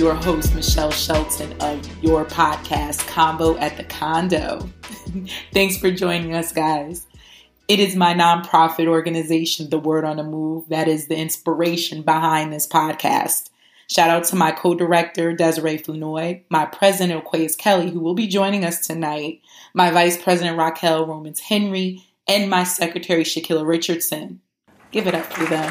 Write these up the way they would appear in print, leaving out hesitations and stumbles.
your host, Michelle Shelton of your podcast, Combo at the Condo. Thanks for joining us, guys. It is my nonprofit organization, The Word on the Move, that is the inspiration behind this podcast. Shout out to my co-director, Desiree Flournoy, my president, Aquarius Kelly, who will be joining us tonight, my vice president, Raquel Romans Henry, and my secretary, Shaquilla Richardson. Give it up for them.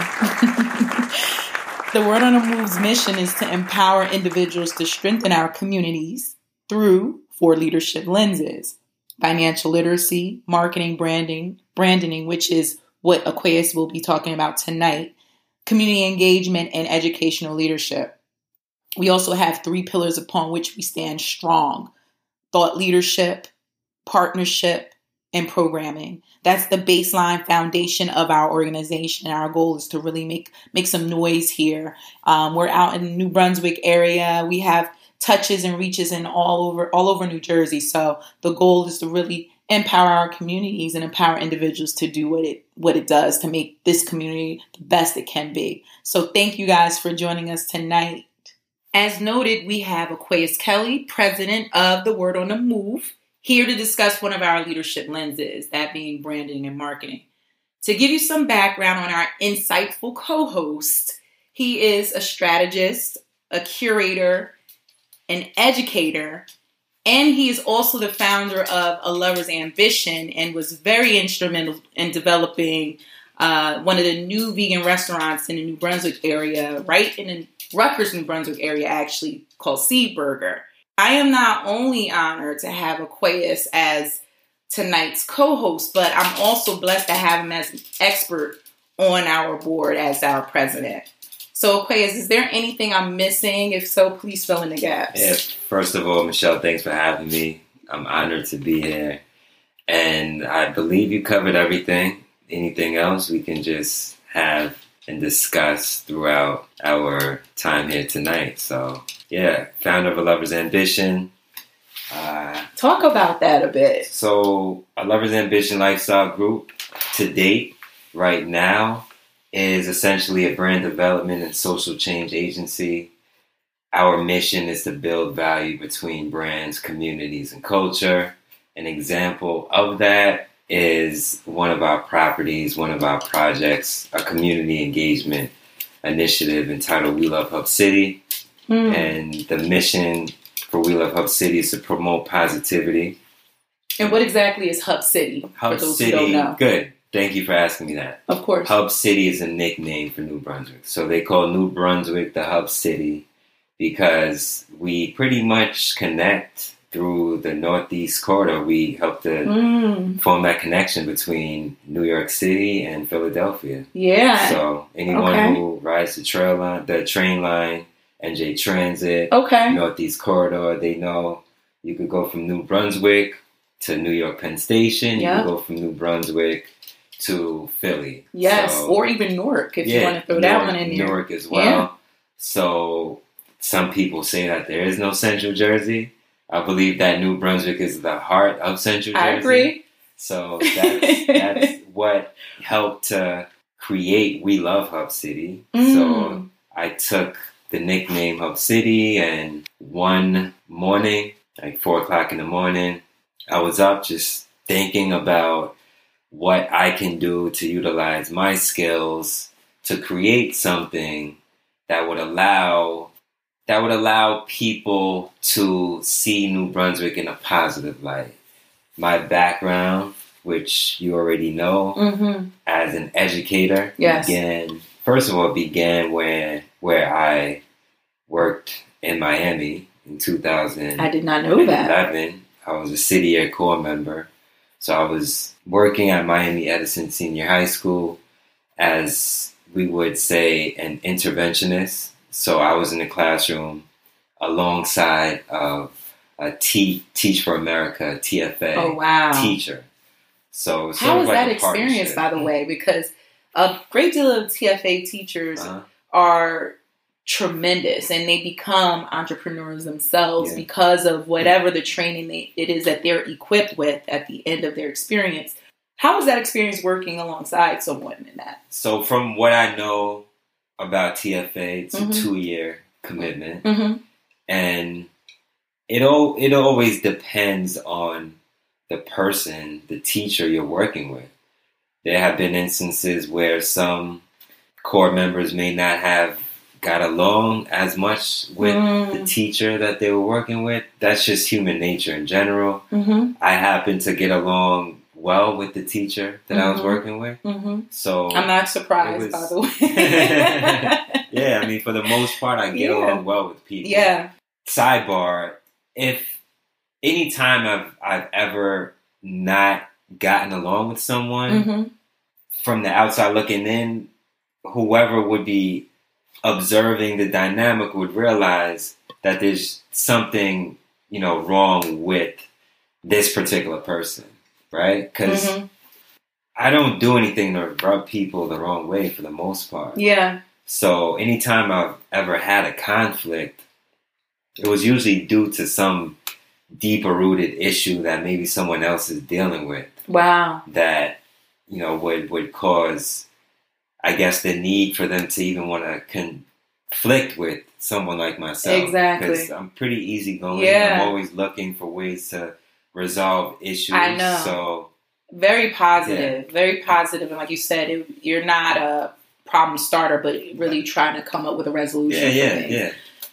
The Word on the Move's mission is to empower individuals to strengthen our communities through 4 leadership lenses: financial literacy, marketing, branding, which is what Aquarius will be talking about tonight, community engagement, and educational leadership. We also have 3 pillars upon which we stand strong: thought leadership, partnership, and programming. That's the baseline foundation of our organization. Our goal is to really make some noise here. We're out in the New Brunswick area. We have touches and reaches in all over New Jersey. So the goal is to really empower our communities and empower individuals to do what it does to make this community the best it can be. So thank you guys for joining us tonight. As noted, we have Aquarius Kelly, president of The Word on the Move, here to discuss one of our leadership lenses, that being branding and marketing. To give you some background on our insightful co-host, he is a strategist, a curator, an educator, and he is also the founder of A Lover's Ambition and was very instrumental in developing one of the new vegan restaurants in the New Brunswick area, right in the Rutgers, New Brunswick area, actually, called Seed Burger. I am not only honored to have Aquarius as tonight's co-host, but I'm also blessed to have him as an expert on our board as our president. So, Aquarius, is there anything I'm missing? If so, please fill in the gaps. Yeah, first of all, Michelle, thanks for having me. I'm honored to be here. And I believe you covered everything. Anything else we can just have and discuss throughout our time here tonight. So, yeah, founder of A Lover's Ambition. Talk about that a bit. So, A Lover's Ambition Lifestyle Group, to date, right now, is essentially a brand development and social change agency. Our mission is to build value between brands, communities, and culture. An example of that is one of our properties, one of our projects, a community engagement initiative entitled We Love Hub City. And the mission for We Love Hub City is to promote positivity. And what exactly is Hub City? Hub for those City, who don't know? Good. Thank you for asking me that. Of course. Hub City is a nickname for New Brunswick. So they call New Brunswick the Hub City because we pretty much connect through the Northeast corridor. We help to form that connection between New York City and Philadelphia. Yeah. So anyone who rides the train line, NJ Transit, Northeast Corridor, they know you could go from New Brunswick to New York Penn Station. You could go from New Brunswick to Philly. Yes, or even Newark, if you want to throw that one in there. Newark as well. Yeah. So some people say that there is no Central Jersey. I believe that New Brunswick is the heart of Central Jersey. I agree. So that's what helped to create We Love Hub City. So I took the nickname Hub City, and one morning, like 4 o'clock in the morning, I was up just thinking about what I can do to utilize my skills to create something that would allow people to see New Brunswick in a positive light. My background, which you already know, as an educator, began where I worked in Miami in 2000. I did not know that. I was a City Year Corps member. So I was working at Miami Edison Senior High School as, we would say, an interventionist. So I was in the classroom alongside of a Teach for America, TFA teacher. So how was that experience, by the way? Because a great deal of TFA teachers are tremendous, and they become entrepreneurs themselves because of whatever the training it is that they're equipped with at the end of their experience. How was that experience working alongside someone in that? So from what I know about TFA, it's a 2-year commitment. And it always depends on the person, the teacher you're working with. There have been instances where some core members may not have got along as much with the teacher that they were working with. That's just human nature in general. I happen to get along well with the teacher that I was working with. So I'm not surprised, by the way. Yeah, I mean, for the most part, I get along well with people. Yeah. Sidebar, if any time I've ever not gotten along with someone, from the outside looking in, whoever would be observing the dynamic would realize that there's something, wrong with this particular person, right? Because I don't do anything to rub people the wrong way for the most part. Yeah. So anytime I've ever had a conflict, it was usually due to some deeper rooted issue that maybe someone else is dealing with. Wow. That, would cause, I guess, the need for them to even want to conflict with someone like myself. Exactly. Because I'm pretty easygoing. Yeah. I'm always looking for ways to resolve issues. I know. So very positive. Very positive. And like you said, you're not a problem starter, but really trying to come up with a resolution for things. Yeah.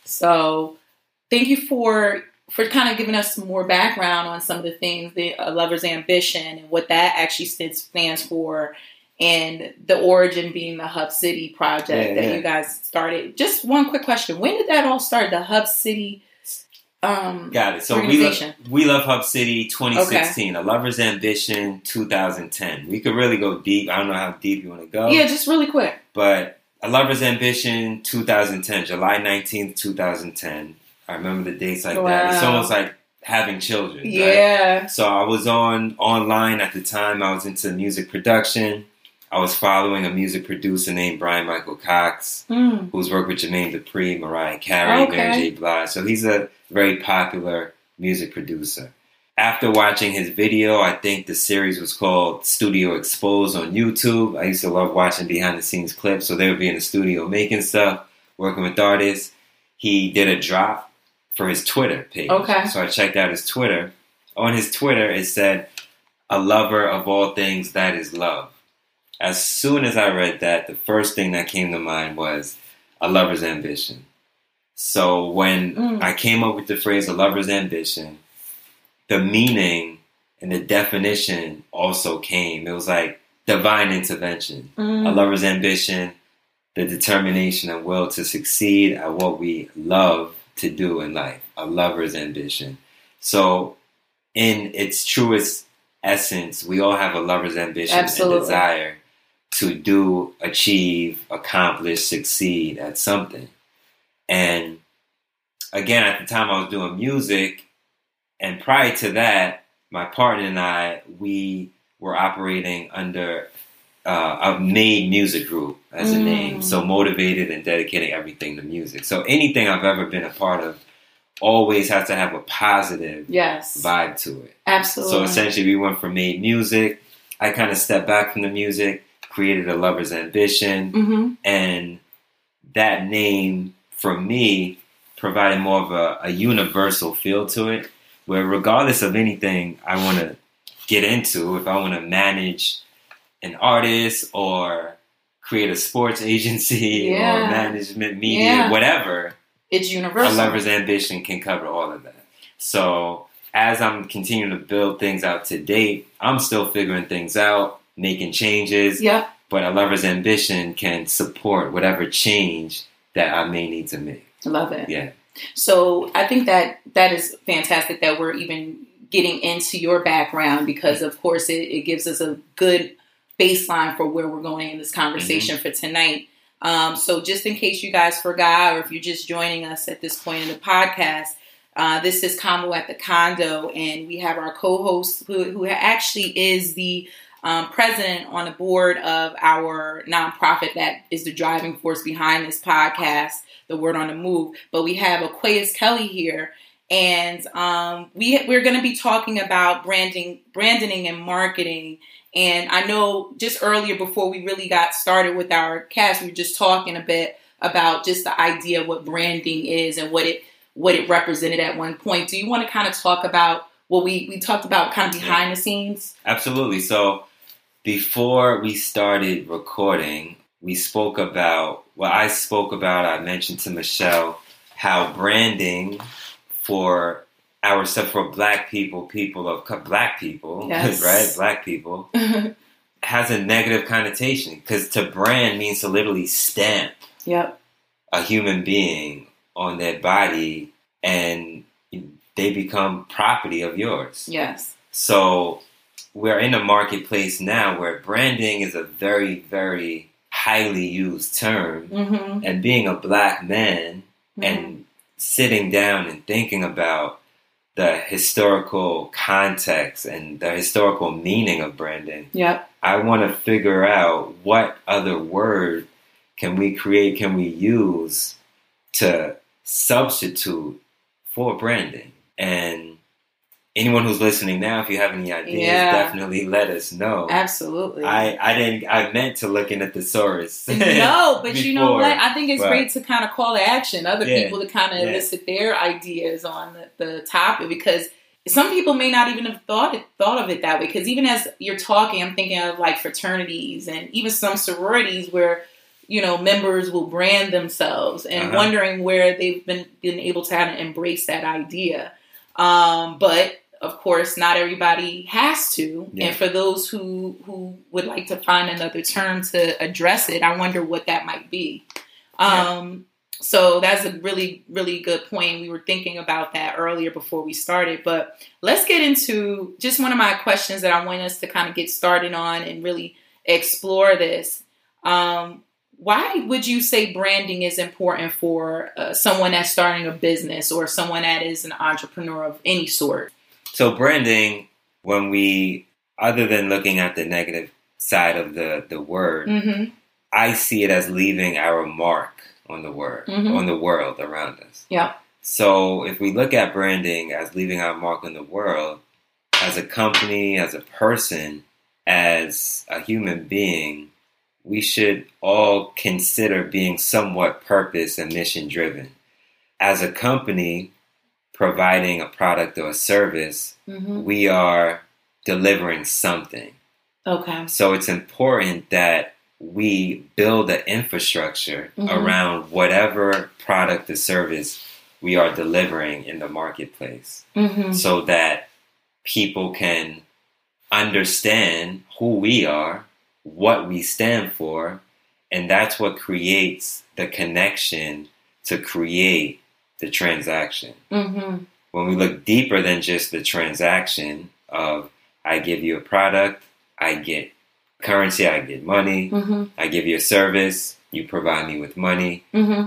So thank you for kind of giving us some more background on some of the things, the Lover's Ambition and what that actually stands for, and the origin being the Hub City project that you guys started. Just one quick question. When did that all start, the Hub City got it. So organization? we love Hub City 2016, A Lover's Ambition 2010. We could really go deep. I don't know how deep you want to go. Yeah, just really quick. But A Lover's Ambition 2010, July 19th, 2010. I remember the dates like that. It's almost like having children. Yeah. Right? So I was online at the time. I was into music production. I was following a music producer named Brian Michael Cox, who's worked with Jermaine Dupri, Mariah Carey, Mary J. Blige. So he's a very popular music producer. After watching his video, I think the series was called Studio Exposed on YouTube. I used to love watching behind the scenes clips. So they would be in the studio making stuff, working with artists. He did a drop for his Twitter page. Okay. So I checked out his Twitter. On his Twitter, it said, "A lover of all things that is love." As soon as I read that, the first thing that came to mind was A Lover's Ambition. So when I came up with the phrase A Lover's Ambition, the meaning and the definition also came. It was like divine intervention. A lover's ambition, the determination and will to succeed at what we love to do in life. A lover's ambition. So in its truest essence, we all have a lover's ambition and desire to do, achieve, accomplish, succeed at something. And again, at the time I was doing music, and prior to that, my partner and I, we were operating under a Made Music Group as a name. So motivated and dedicating everything to music. So anything I've ever been a part of always has to have a positive vibe to it. Absolutely. So essentially we went from Made Music. I kind of stepped back from the music, created A Lover's Ambition. And that name, for me, provided more of a universal feel to it, where regardless of anything I want to get into, if I want to manage an artist or create a sports agency or management media, whatever, it's universal. A Lover's Ambition can cover all of that. So as I'm continuing to build things out to date, I'm still figuring things out, making changes. But A Lover's Ambition can support whatever change that I may need to make. I love it. Yeah. So I think that is fantastic that we're even getting into your background, because of course it gives us a good baseline for where we're going in this conversation for tonight. So just in case you guys forgot, or if you're just joining us at this point in the podcast, this is Convo at the Condo, and we have our co-host who actually is the president on the board of our nonprofit that is the driving force behind this podcast, The Word on the Move. But we have Aquarius Kelly here, and we're going to be talking about branding and marketing. And I know just earlier, before we really got started with our cast, we were just talking a bit about just the idea of what branding is and what what it represented at one point. Do you want to kind of talk about what we talked about kind of behind the scenes? Absolutely. So before we started recording, I spoke about, I mentioned to Michelle how branding for ourselves, for black people, yes. right? Black people, has a negative connotation, because to brand means to literally stamp a human being on their body, and they become property of yours. Yes. So we're in a marketplace now where branding is a very, very highly used term. Mm-hmm. And being a black man and sitting down and thinking about the historical context and the historical meaning of branding, I want to figure out what other word can we use to substitute for branding. And anyone who's listening now, if you have any ideas, definitely let us know. Absolutely. I meant to look in a thesaurus. No, but you know what? I think it's great to kind of call to action other people to kind of elicit their ideas on the topic, because some people may not even have thought of it that way. Because even as you're talking, I'm thinking of like fraternities and even some sororities where, you know, members will brand themselves and wondering where they've been able to kind of embrace that idea. But of course, not everybody has to. Yeah. And for those who would like to find another term to address it, I wonder what that might be. So that's a really, really good point. We were thinking about that earlier before we started. But let's get into just one of my questions that I want us to kind of get started on and really explore this. Why would you say branding is important for someone that's starting a business or someone that is an entrepreneur of any sort? So branding, other than looking at the negative side of the word, I see it as leaving our mark on the word, on the world around us. Yeah. So if we look at branding as leaving our mark on the world, as a company, as a person, as a human being, we should all consider being somewhat purpose and mission driven. As a company providing a product or a service, we are delivering something. Okay. So it's important that we build an infrastructure around whatever product or service we are delivering in the marketplace, so that people can understand who we are, what we stand for, and that's what creates the connection to create the transaction. When we look deeper than just the transaction of, I give you a product, I get currency, I get money, I give you a service, you provide me with money.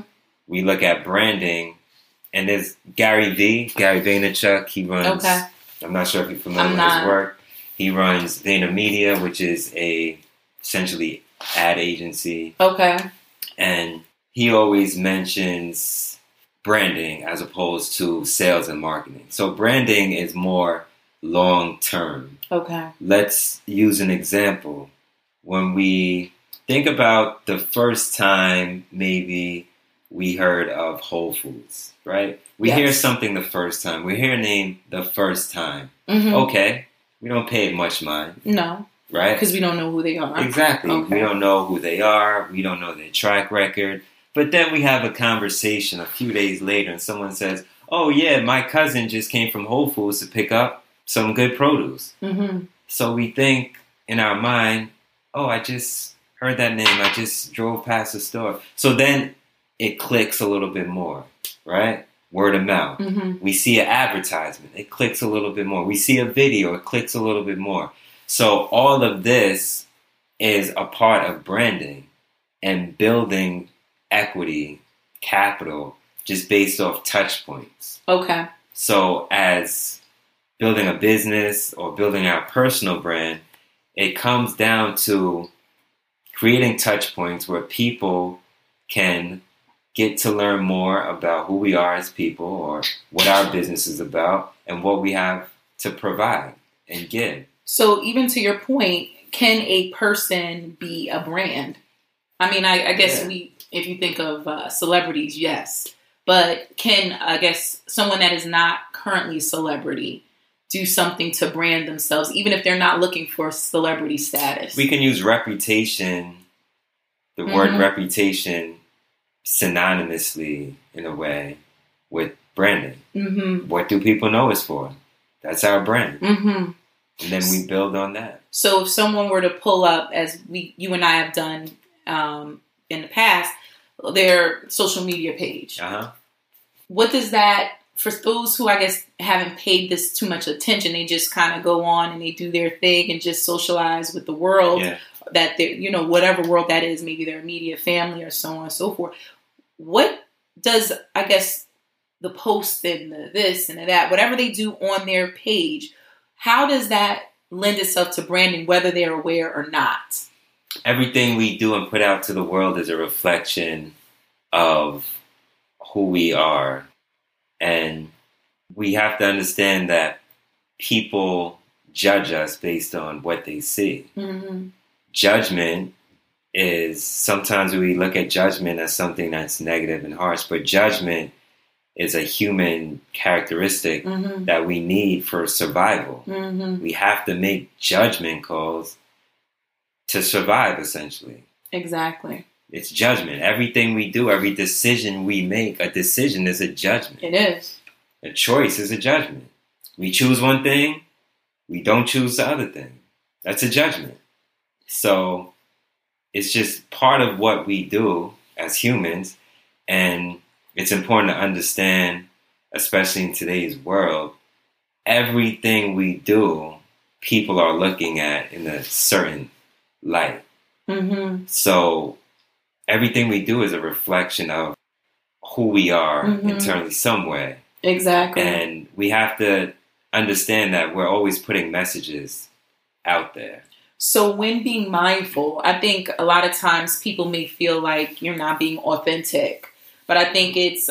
We look at branding, and there's Gary Vaynerchuk, he runs, I'm not sure if you're familiar with his work, he runs VaynerMedia, which is essentially ad agency. Okay. And he always mentions branding as opposed to sales and marketing. So branding is more long term. Okay. Let's use an example. When we think about the first time maybe we heard of Whole Foods, right? We hear something the first time. We hear a name the first time. Okay. We don't pay it much mind. No. Right? Because we don't know who they are. Exactly. Okay. We don't know who they are. We don't know their track record. But then we have a conversation a few days later and someone says, oh yeah, my cousin just came from Whole Foods to pick up some good produce. So we think in our mind, oh, I just heard that name. I just drove past the store. So then it clicks a little bit more, right? Word of mouth. We see an advertisement. It clicks a little bit more. We see a video. It clicks a little bit more. So all of this is a part of branding and building equity, capital, just based off touch points. Okay. So as building a business or building our personal brand, it comes down to creating touch points where people can get to learn more about who we are as people or what our business is about and what we have to provide and give. So even to your point, can a person be a brand? I mean, I guess if you think of celebrities, yes. But can, I guess, someone that is not currently a celebrity do something to brand themselves, even if they're not looking for celebrity status? We can use reputation, the word reputation, synonymously in a way with branding. Mm-hmm. What do people know us for? That's our brand. Mm-hmm. And then we build on that. So if someone were to pull up, as you and I have done in the past, their social media page, what does that, for those who I guess haven't paid this too much attention, they just kind of go on and they do their thing and just socialize with the world, that they're, whatever world that is, maybe their immediate family or so on and so forth. What does, I guess, the post and the this and the that, whatever they do on their page, how does that lend itself to branding, whether they're aware or not? Everything we do and put out to the world is a reflection of who we are. And we have to understand that people judge us based on what they see. Mm-hmm. Judgment is, sometimes we look at judgment as something that's negative and harsh, but judgment is a human characteristic that we need for survival. Mm-hmm. We have to make judgment calls to survive, essentially. Exactly. It's judgment. Everything we do, every decision we make, a decision is a judgment. It is. A choice is a judgment. We choose one thing, we don't choose the other thing. That's a judgment. So it's just part of what we do as humans, and it's important to understand, especially in today's world, everything we do, people are looking at in a certain light. Mm-hmm. So everything we do is a reflection of who we are internally, some way. Exactly. And we have to understand that we're always putting messages out there. So when being mindful, I think a lot of times people may feel like you're not being authentic. But I think it's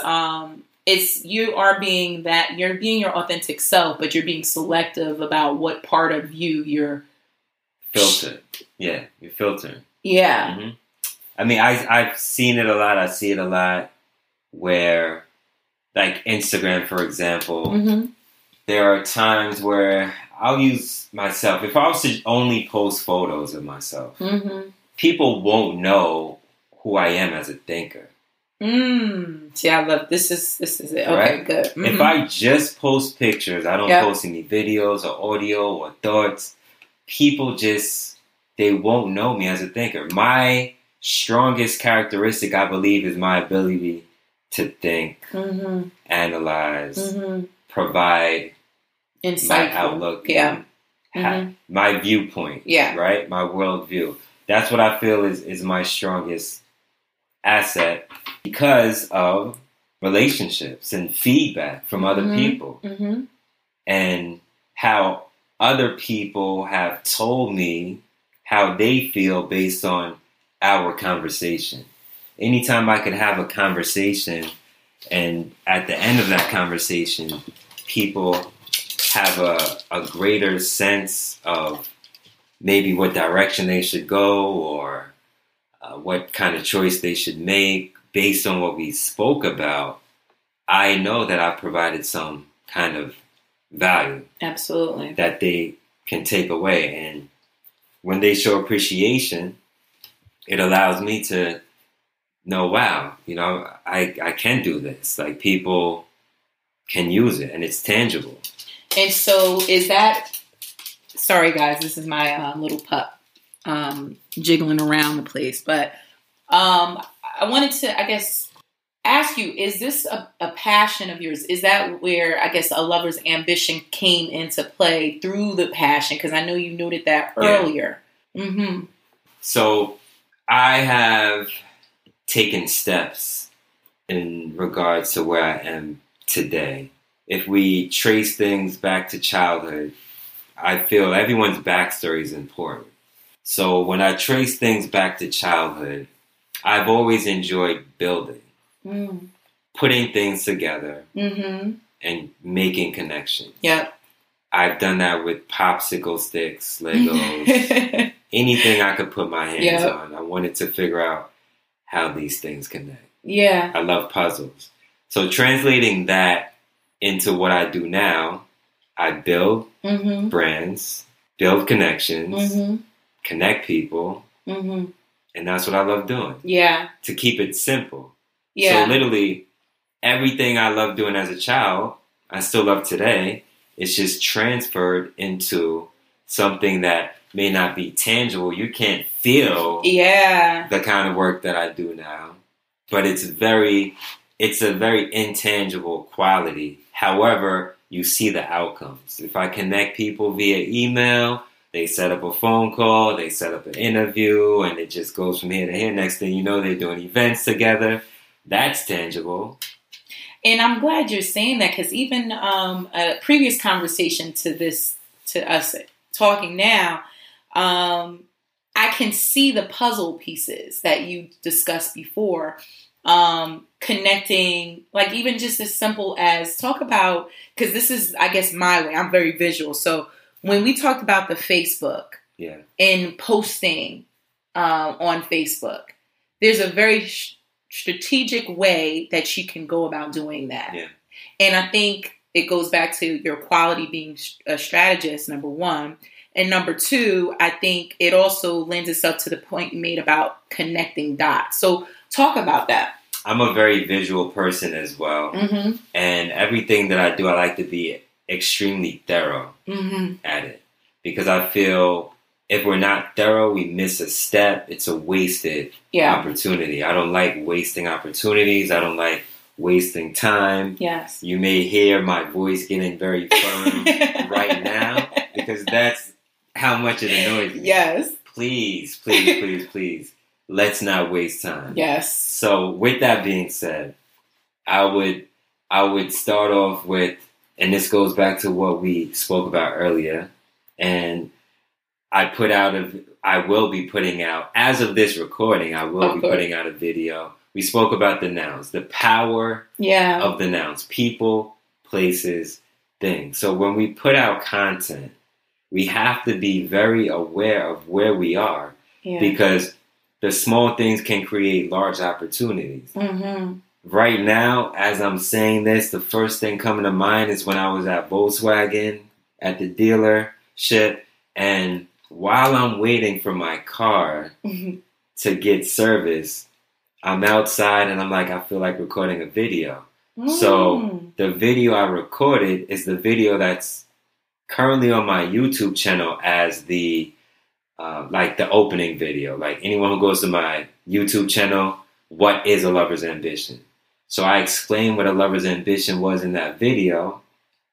you're being your authentic self, but you're being selective about what part of you're filtered. Yeah, you're filtering. Yeah. Mm-hmm. I mean, I've seen it a lot. I see it a lot where, like Instagram, for example, there are times where I'll use myself. If I was to only post photos of myself, people won't know who I am as a thinker. See, I love this. Is it? Okay, right? Good. If I just post pictures, I don't post any videos or audio or thoughts. People they won't know me as a thinker. My strongest characteristic, I believe, is my ability to think, analyze, provide insightful, my outlook, my viewpoint, right? My worldview. That's what I feel is my strongest asset, because of relationships and feedback from other people, and how other people have told me how they feel based on our conversation. Anytime I could have a conversation, and at the end of that conversation, people have a greater sense of maybe what direction they should go, or what kind of choice they should make based on what we spoke about, I know that I provided some kind of value. Absolutely. That they can take away. And when they show appreciation, it allows me to know, wow, I can do this. Like, people can use it, and it's tangible. And so is that, sorry guys, this is my little pup jiggling around the place. But I wanted to, I guess, ask you, is this a passion of yours? Is that where, I guess, a lover's ambition came into play, through the passion? Because I know you noted that earlier. Yeah. Mm-hmm. So I have taken steps in regards to where I am today. If we trace things back to childhood, I feel everyone's backstory is important. So when I trace things back to childhood, I've always enjoyed building, putting things together, and making connections. Yep. I've done that with popsicle sticks, Legos, anything I could put my hands on. I wanted to figure out how these things connect. Yeah. I love puzzles. So translating that into what I do now, I build brands, build connections, connect people, and that's what I love doing. Yeah. To keep it simple. Yeah. So literally, everything I loved doing as a child, I still love today. It's just transferred into something that may not be tangible. You can't feel the kind of work that I do now. But it's a very intangible quality. However, you see the outcomes. If I connect people via email, they set up a phone call, they set up an interview, and it just goes from here to here. Next thing you know, they're doing events together. That's tangible. And I'm glad you're saying that, because even a previous conversation to us talking now, I can see the puzzle pieces that you discussed before, connecting, like even just as simple as talk about, because this is, I guess, my way. I'm very visual. So when we talked about the Facebook and posting on Facebook, there's a very strategic way that you can go about doing that. Yeah. And I think it goes back to your quality being a strategist, number one. And number two, I think it also lends itself to the point you made about connecting dots. So talk about that. I'm a very visual person as well. Mm-hmm. And everything that I do, I like to be extremely thorough at it. Because I feel if we're not thorough, we miss a step. It's a wasted opportunity. I don't like wasting opportunities. I don't like wasting time. Yes. You may hear my voice getting very firm right now, because that's how much it annoys me. Yes. Please, please, please, please, let's not waste time. Yes. So with that being said, I would start off with, and this goes back to what we spoke about earlier, and I will be putting out, as of this recording, I will be putting out a video. We spoke about the nouns, the power of the nouns, people, places, things. So when we put out content, we have to be very aware of where we are, because the small things can create large opportunities. Mm-hmm. Right now, as I'm saying this, the first thing coming to mind is when I was at Volkswagen at the dealership, and while I'm waiting for my car to get service, I'm outside and I'm like, I feel like recording a video. So the video I recorded is the video that's currently on my YouTube channel as the like the opening video. Like anyone who goes to my YouTube channel, what is a lover's ambition? So I explained what a lover's ambition was in that video.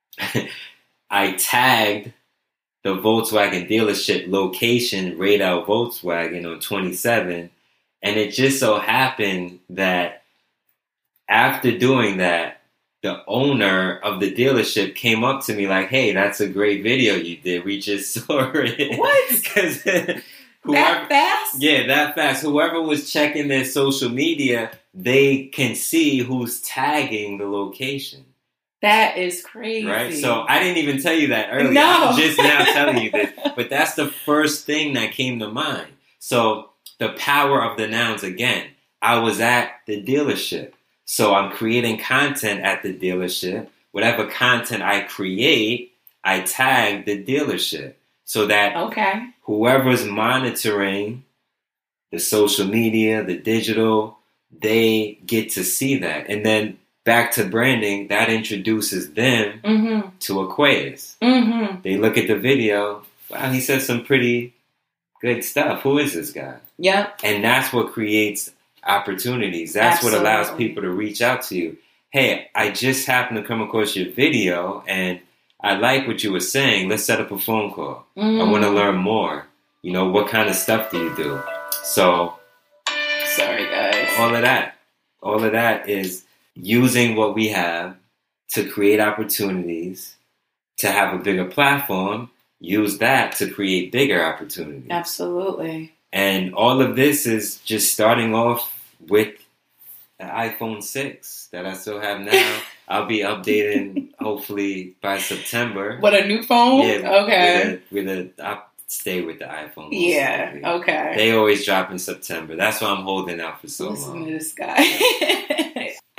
I tagged the Volkswagen dealership location, Radel Volkswagen on 27. And it just so happened that after doing that, the owner of the dealership came up to me like, hey, that's a great video you did. We just saw it. What? Because that fast? Yeah, that fast. Whoever was checking their social media, they can see who's tagging the location. That is crazy. Right? So I didn't even tell you that earlier. No. I'm just now telling you this. But that's the first thing that came to mind. So the power of the nouns again. I was at the dealership. So I'm creating content at the dealership. Whatever content I create, I tag the dealership. So that whoever's monitoring the social media, the digital, they get to see that. And then back to branding, that introduces them to Aquarius. Mm-hmm. They look at the video. Wow, he said some pretty good stuff. Who is this guy? Yeah. And that's what creates opportunities. That's what allows people to reach out to you. Hey, I just happened to come across your video and I like what you were saying. Let's set up a phone call. I want to learn more. You know, what kind of stuff do you do? So, sorry guys. All of that is using what we have to create opportunities, to have a bigger platform, use that to create bigger opportunities. Absolutely. And all of this is just starting off with the iPhone 6 that I still have now. I'll be updating hopefully by September. What, a new phone? Yeah. Okay. I'll stay with the iPhone. Yeah. Okay. They always drop in September. That's why I'm holding out for so long. Listen to this guy.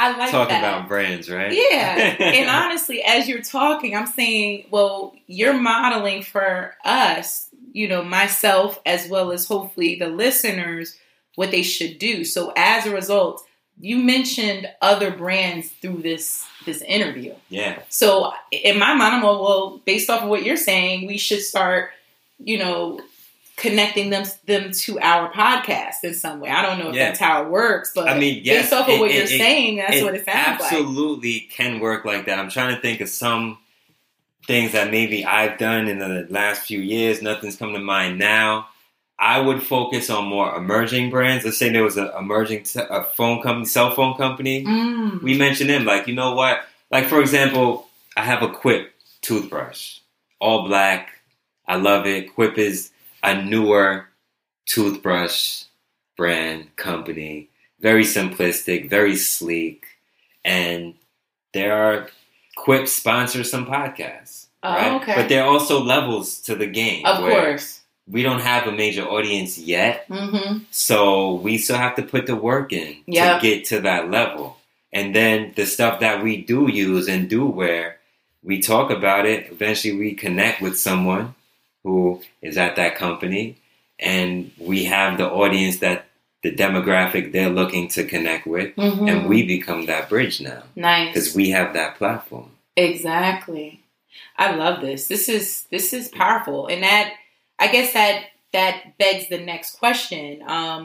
I like talking that. about brands, right? Yeah. And honestly, as you're talking, I'm saying, well, you're modeling for us, myself, as well as hopefully the listeners, what they should do. So as a result, you mentioned other brands through this interview. Yeah. So in my mind, I'm like, well, based off of what you're saying, we should start, connecting them to our podcast in some way. I don't know if that's how it works, but based off of what you're saying, that's what it sounds like. Absolutely can work like that. I'm trying to think of some things that maybe I've done in the last few years. Nothing's come to mind now. I would focus on more emerging brands. Let's say there was an emerging cell phone company. We mentioned them. Like, you know what? Like, for example, I have a Quip toothbrush. All black. I love it. Quip is a newer toothbrush brand company. Very simplistic, very sleek. And Quip sponsors some podcasts. Right? Okay. But there are also levels to the game. Of course. We don't have a major audience yet. So we still have to put the work in to get to that level. And then the stuff that we do use and do wear, we talk about it. Eventually we connect with someone who is at that company, and we have the audience that the demographic they're looking to connect with, and we become that bridge now. Nice. Because we have that platform. Exactly. I love this. This is powerful. And that, I guess that begs the next question.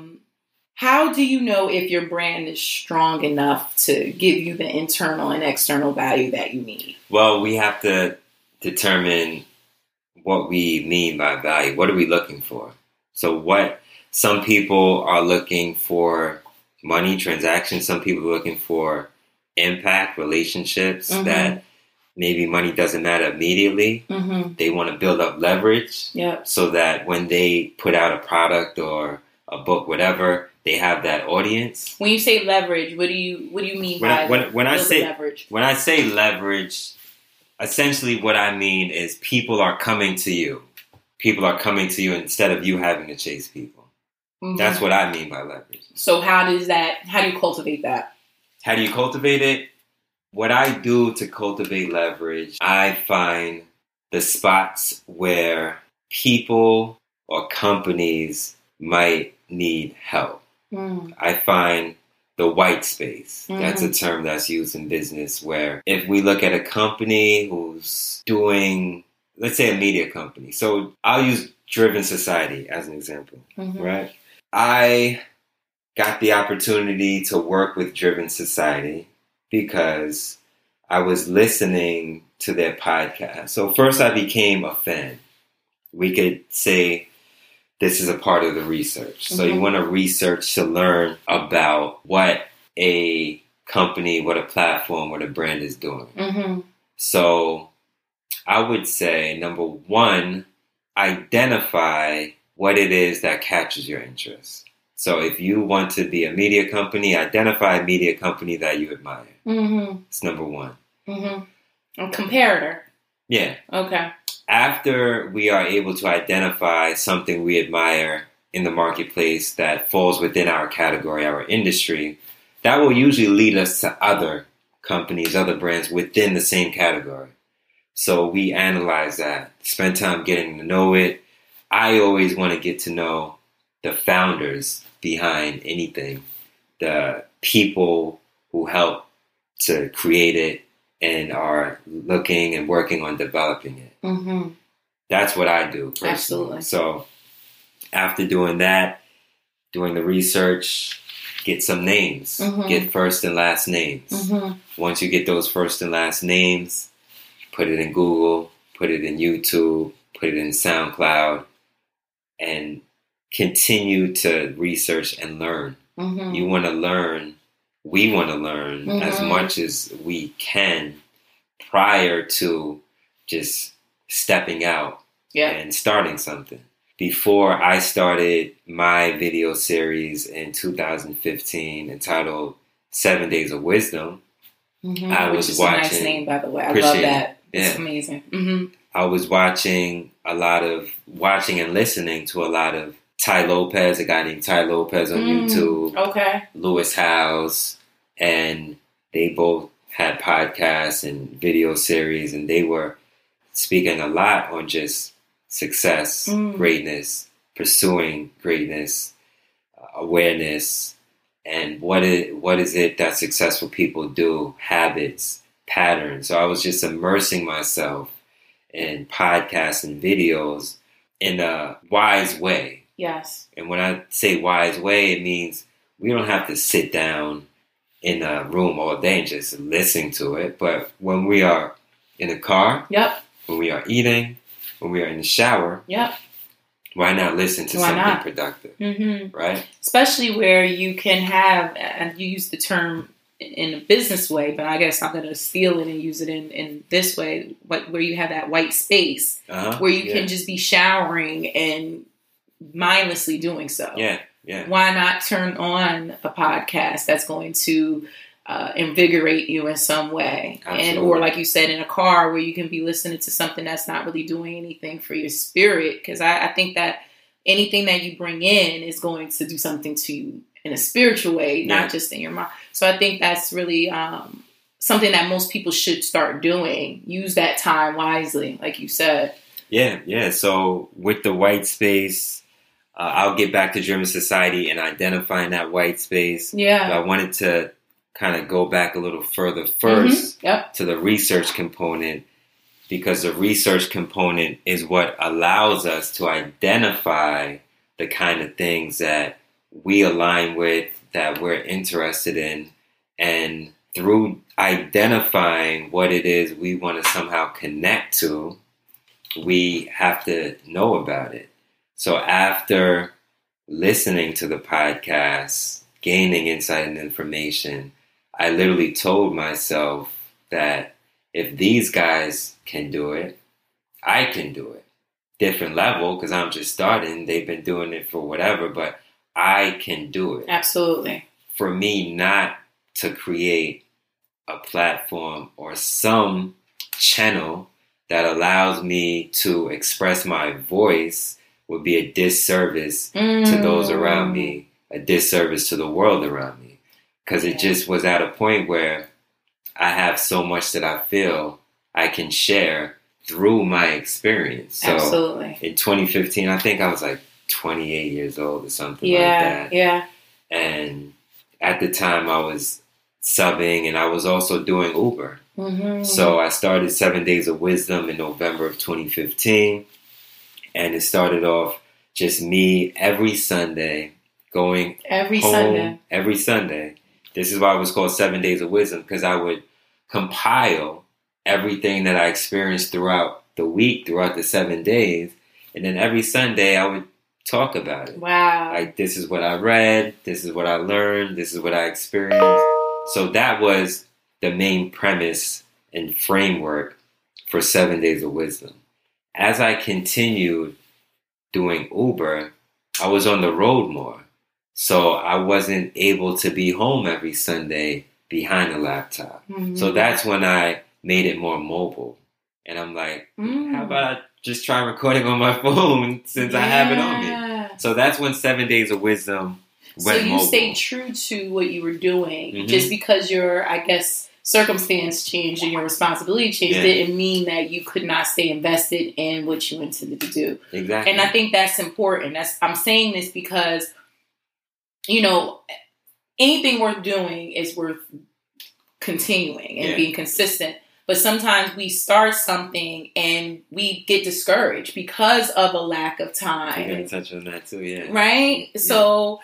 How do you know if your brand is strong enough to give you the internal and external value that you need? Well, we have to determine what we mean by value. What are we looking for? So some people are looking for money, transactions. Some people are looking for impact, relationships that maybe money doesn't matter immediately. They want to build up leverage so that when they put out a product or a book, whatever, they have that audience. When you say leverage, what do you mean by leverage? When I say leverage, essentially what I mean is people are coming to you. People are coming to you instead of you having to chase people. That's what I mean by leverage. So how do you cultivate that? How do you cultivate it? What I do to cultivate leverage, I find the spots where people or companies might need help. I find the white space. That's a term that's used in business where if we look at a company who's doing, let's say a media company. So I'll use Driven Society as an example, right? I got the opportunity to work with Driven Society because I was listening to their podcast. So first I became a fan. We could say this is a part of the research. So you want to research to learn about what a company, what a platform, what a brand is doing. So I would say, number one, identify what it is that catches your interest. So if you want to be a media company, identify a media company that you admire. It's number one. A comparator. Yeah. Okay. After we are able to identify something we admire in the marketplace that falls within our category, our industry, that will usually lead us to other companies, other brands within the same category. So we analyze that, spend time getting to know it. I always want to get to know the founders behind anything, the people who help to create it and are looking and working on developing it. That's what I do personally. Absolutely. So after doing that, doing the research, get some names, get first and last names. Once you get those first and last names, put it in Google, put it in YouTube, put it in SoundCloud, and continue to research and learn. You want to learn. We want to learn as much as we can prior to just stepping out and starting something. Before I started my video series in 2015 entitled 7 Days of Wisdom, I was Which is watching. A nice name, by the way. I love that. It's amazing. I was watching and listening to a lot of Ty Lopez, a guy named Ty Lopez on YouTube. Okay. Lewis Howes, and they both had podcasts and video series, and they were speaking a lot on just success, greatness, pursuing greatness, awareness, and what is it that successful people do, habits, patterns. So I was just immersing myself in podcasts and videos in a wise way. Yes. And when I say wise way, it means we don't have to sit down in a room all day and just listen to it. But when we are in a car, yep, when we are eating, when we are in the shower, yep, why not listen to something productive, right? Especially where you can have, and you use the term in a business way, but I guess I'm going to steal it and use it in this way, but where you have that white space where you can just be showering and mindlessly doing so. Yeah, yeah. Why not turn on a podcast that's going to invigorate you in some way? Absolutely. Or like you said, in a car where you can be listening to something that's not really doing anything for your spirit. Because I think that anything that you bring in is going to do something to you in a spiritual way, not just in your mind. So I think that's really something that most people should start doing. Use that time wisely, like you said. Yeah. So with the white space, I'll get back to German society and identifying that white space. Yeah. But I wanted to kind of go back a little further first to the research component, because the research component is what allows us to identify the kind of things that we align with, that we're interested in. And through identifying what it is we want to somehow connect to, we have to know about it. So after listening to the podcast, gaining insight and information, I literally told myself that if these guys can do it, I can do it. Different level, because I'm just starting. They've been doing it for whatever, but I can do it. Absolutely. For me not to create a platform or some channel that allows me to express my voice would be a disservice to those around me, a disservice to the world around me. Because it just was at a point where I have so much that I feel I can share through my experience. So absolutely. In 2015, I think I was like 28 years old or something like that. Yeah. And at the time I was subbing and I was also doing Uber. So I started 7 Days of Wisdom in November of 2015. And it started off just me every Sunday going home. Every Sunday. This is why it was called 7 Days of Wisdom, because I would compile everything that I experienced throughout the week, throughout the 7 days. And then every Sunday I would talk about it. Wow. Like, this is what I read. This is what I learned. This is what I experienced. So that was the main premise and framework for 7 Days of Wisdom. As I continued doing Uber, I was on the road more. So I wasn't able to be home every Sunday behind a laptop. So that's when I made it more mobile. And I'm like, how about I just try recording on my phone since I have it on me? So that's when 7 Days of Wisdom went mobile. So you stayed true to what you were doing. Just because your, I guess, circumstance changed and your responsibility changed didn't mean that you could not stay invested in what you intended to do. Exactly. And I think that's important. I'm saying this because, you know, anything worth doing is worth continuing and being consistent. But sometimes we start something and we get discouraged because of a lack of time. You're going to touch on that too, Right? Yeah. So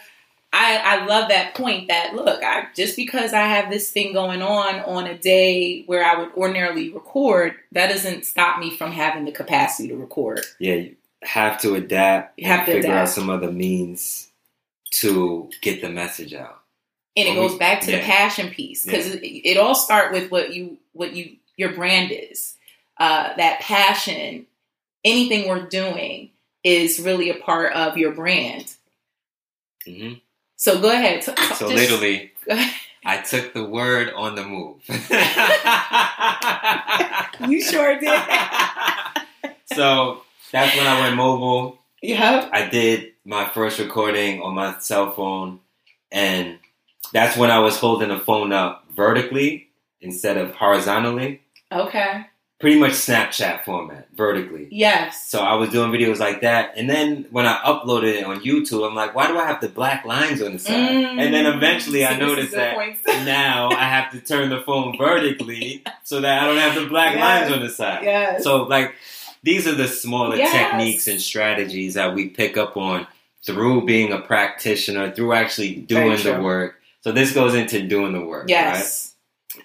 I love that point that, look, just because I have this thing going on a day where I would ordinarily record, that doesn't stop me from having the capacity to record. Yeah, you have to adapt. You have to figure out some other means to get the message out. And it goes back to the passion piece, because it all starts with what your brand is. That passion, anything worth doing is really a part of your brand. So go ahead. Literally, I took the word on the move. You sure did. So that's when I went mobile. Yeah. I did my first recording on my cell phone, and That's when I was holding the phone up vertically instead of horizontally. Okay. Pretty much Snapchat format, vertically. Yes. So I was doing videos like that. And then when I uploaded it on YouTube, I'm like, why do I have the black lines on the side? And then eventually I noticed that now I have to turn the phone vertically so that I don't have the black lines on the side. Yes. So like, these are the smaller techniques and strategies that we pick up on through being a practitioner, through actually doing the work. So this goes into doing the work. Yes. Right?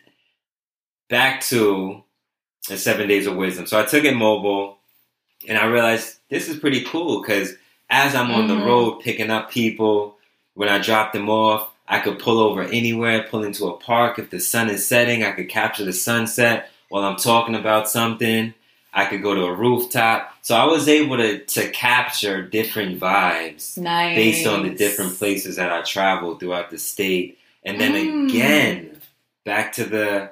Back to the 7 Days of Wisdom. So I took it mobile, and I realized this is pretty cool because as I'm on the road picking up people, when I drop them off, I could pull over anywhere, pull into a park. If the sun is setting, I could capture the sunset while I'm talking about something. I could go to a rooftop. So I was able to capture different vibes based on the different places that I traveled throughout the state. And then again, back to the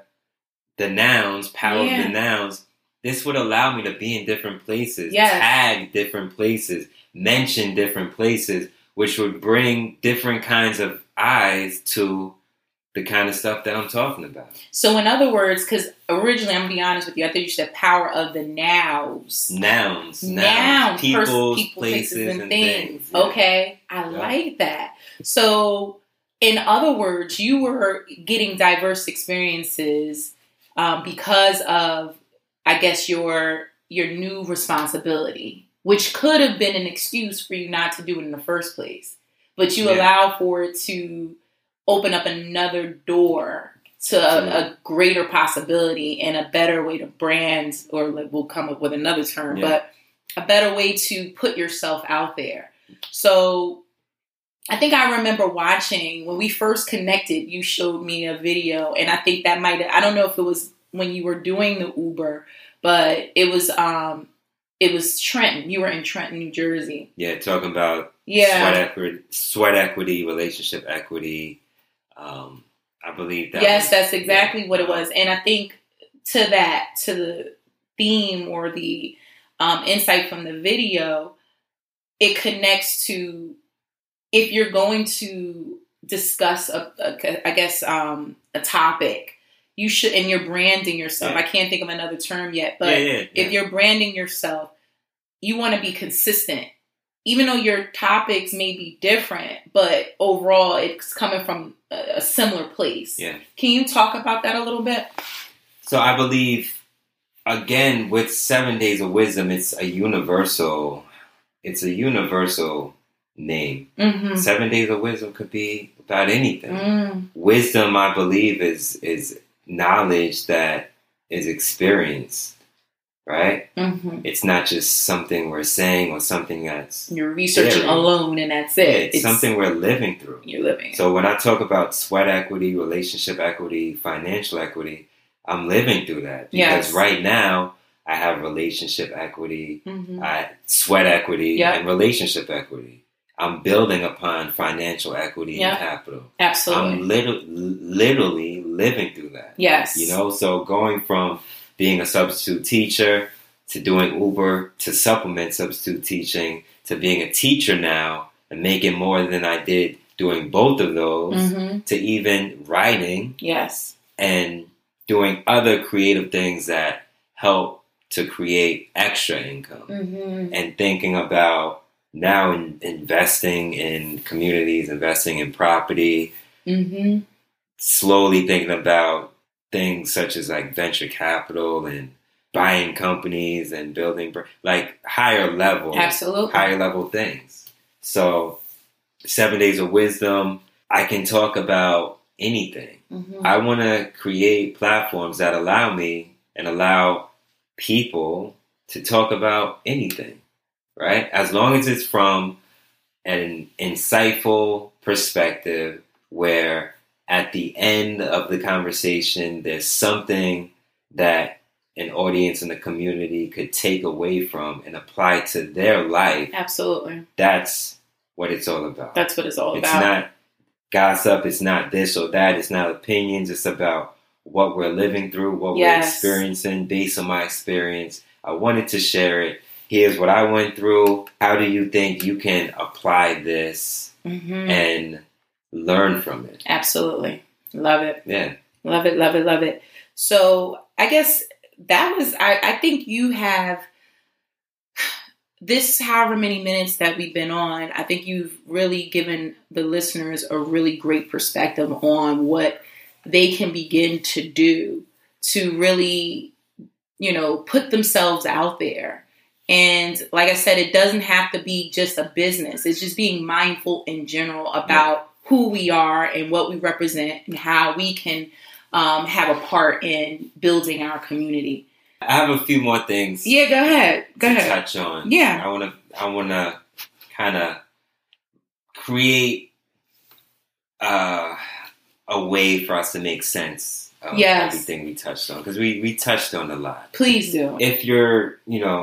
nouns, power of the nouns. This would allow me to be in different places, tag different places, mention different places, which would bring different kinds of eyes to the kind of stuff that I'm talking about. So in other words, because originally, I'm going to be honest with you, I thought you said power of the nows. Nouns. People, places, and things. Yeah. Okay, I like that. So in other words, you were getting diverse experiences because of, I guess, your new responsibility, which could have been an excuse for you not to do it in the first place. But you allow for it to open up another door to a greater possibility and a better way to brand, or like we'll come up with another term, but a better way to put yourself out there. So I think I remember watching when we first connected, you showed me a video, and I think that I don't know if it was when you were doing the Uber, but it was Trenton. You were in Trenton, New Jersey. Yeah, talking about sweat equity, relationship equity. I believe that. Yes, that's exactly what it was. And I think to the theme or the insight from the video, it connects to, if you're going to discuss a topic, you should, and you're branding yourself. I can't think of another term yet, but if you're branding yourself, you want to be consistent. Even though your topics may be different, but overall it's coming from a similar place. Yeah. Can you talk about that a little bit? So I believe, again, with 7 Days of Wisdom, it's a universal name. 7 Days of Wisdom could be about anything. Wisdom, I believe, is knowledge that is experienced. Right? It's not just something we're saying or something that's you're researching alone and that's it. It's something we're living through. You're living. So when I talk about sweat equity, relationship equity, financial equity, I'm living through that. Because right now I have relationship equity, sweat equity, and relationship equity. I'm building upon financial equity and capital. Absolutely. I'm literally living through that. Yes. So going from being a substitute teacher, to doing Uber, to supplement substitute teaching, to being a teacher now, and making more than I did doing both of those, to even writing, and doing other creative things that help to create extra income, and thinking about now investing in communities, investing in property, slowly thinking about things such as like venture capital and buying companies and building like higher level things. So 7 Days of Wisdom, I can talk about anything. I want to create platforms that allow me and allow people to talk about anything, right? As long as it's from an insightful perspective where at the end of the conversation, there's something that an audience in the community could take away from and apply to their life. Absolutely. That's what it's all about. That's what it's all about. It's not gossip. It's not this or that. It's not opinions. It's about what we're living through, what we're experiencing based on my experience. I wanted to share it. Here's what I went through. How do you think you can apply this and learn from it. Absolutely. Love it. Yeah. Love it, love it, love it. So I guess that was, I think you have this however many minutes that we've been on, I think you've really given the listeners a really great perspective on what they can begin to do to really, put themselves out there. And like I said, it doesn't have to be just a business. It's just being mindful in general about who we are and what we represent and how we can have a part in building our community. I have a few more things. Yeah, go ahead. Touch on. Yeah. I wanna kind of create a way for us to make sense of everything we touched on, because we touched on a lot. Please do. If you're,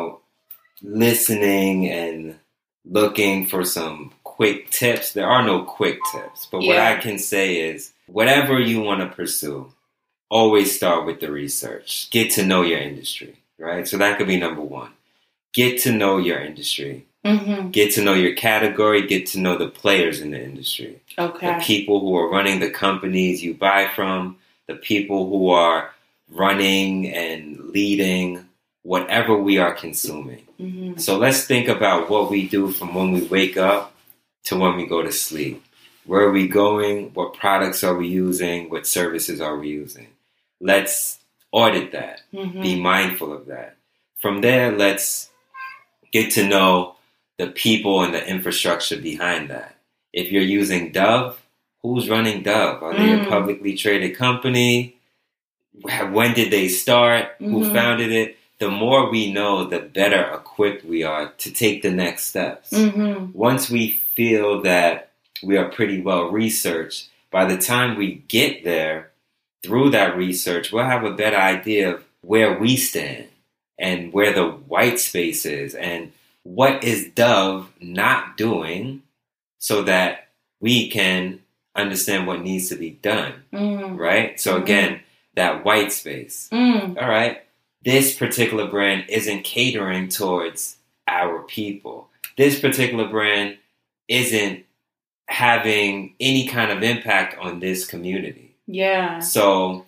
listening and looking for some quick tips, there are no quick tips. But what I can say is, whatever you want to pursue, always start with the research. Get to know your industry, right? So that could be number one. Get to know your industry. Mm-hmm. Get to know your category. Get to know the players in the industry. Okay. The people who are running the companies you buy from, the people who are running and leading whatever we are consuming. Mm-hmm. So let's think about what we do from when we wake up to when we go to sleep. Where are we going? What products are we using? What services are we using? Let's audit that. Mm-hmm. Be mindful of that. From there, let's get to know the people and the infrastructure behind that. If you're using Dove, who's running Dove? Are they a publicly traded company? When did they start? Mm-hmm. Who founded it? The more we know, the better equipped we are to take the next steps. Mm-hmm. Once we feel that we are pretty well researched, by the time we get there, through that research, we'll have a better idea of where we stand and where the white space is and what is Dove not doing so that we can understand what needs to be done, right? So again, that white space. All right, this particular brand isn't catering towards our people. This particular brand isn't having any kind of impact on this community. Yeah. So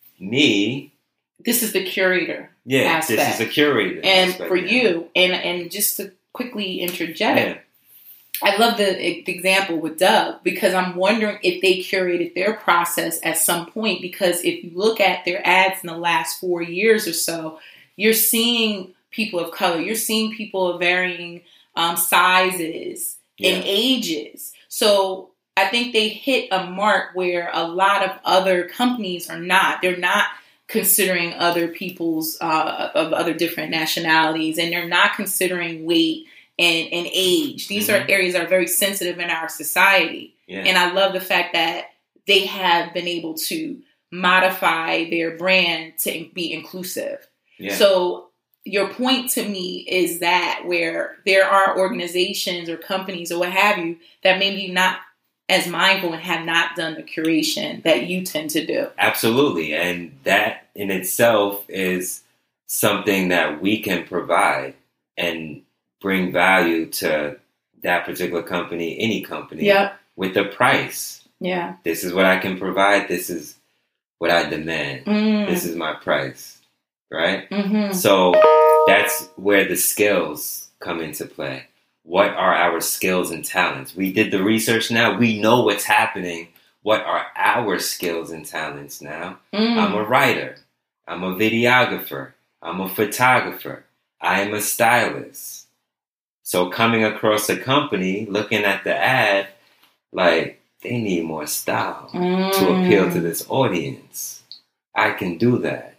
this is the curator. Yeah, aspect. This is a curator. And aspect, for you, and just to quickly interject, I love the example with Dove, because I'm wondering if they curated their process at some point, because if you look at their ads in the last 4 years or so, you're seeing people of color, you're seeing people of varying sizes and ages. So I think they hit a mark where a lot of other companies are not. They're not considering other people's of other different nationalities, and they're not considering weight and age. These are areas that are very sensitive in our society. Yeah. And I love the fact that they have been able to modify their brand to be inclusive. Yeah. So your point to me is that where there are organizations or companies or what have you that maybe not as mindful and have not done the curation that you tend to do. Absolutely. And that in itself is something that we can provide and bring value to that particular company, any company, with the price. Yeah. This is what I can provide. This is what I demand. This is my price. Right? Mm-hmm. So that's where the skills come into play. What are our skills and talents? We did the research now. We know what's happening. What are our skills and talents now? I'm a writer. I'm a videographer. I'm a photographer. I am a stylist. So coming across a company, looking at the ad, like, they need more style to appeal to this audience. I can do that.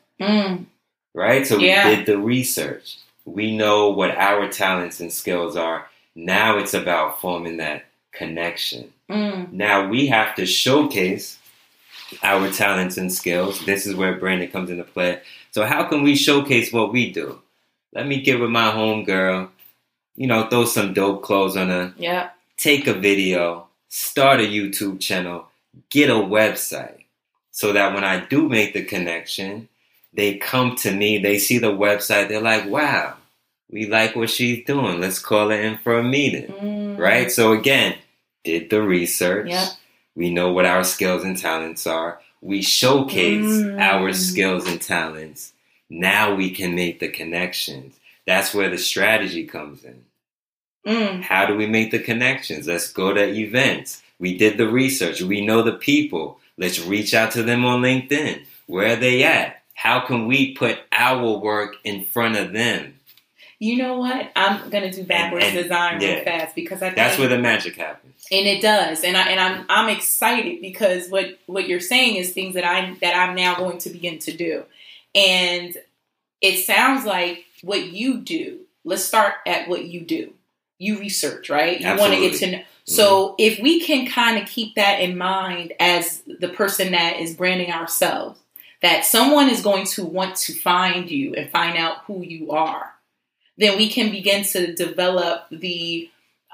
Right? So we did the research. We know what our talents and skills are. Now it's about forming that connection. Now we have to showcase our talents and skills. This is where branding comes into play. So how can we showcase what we do? Let me get with my homegirl, throw some dope clothes on her, take a video, start a YouTube channel, get a website, so that when I do make the connection, they come to me, they see the website, they're like, wow, we like what she's doing. Let's call her in for a meeting, right? So again, did the research, We know what our skills and talents are. We showcase our skills and talents. Now we can make the connections. That's where the strategy comes in. How do we make the connections? Let's go to events. We did the research. We know the people. Let's reach out to them on LinkedIn. Where are they at? How can we put our work in front of them? You know what? I'm gonna do backwards design real fast because I think that's where the magic happens. And it does. And I'm excited because what you're saying is things that I'm now going to begin to do. And it sounds like what you do. Let's start at what you do. You research, right? You want to get to know. So if we can kind of keep that in mind as the person that is branding ourselves, that someone is going to want to find you and find out who you are, then we can begin to develop the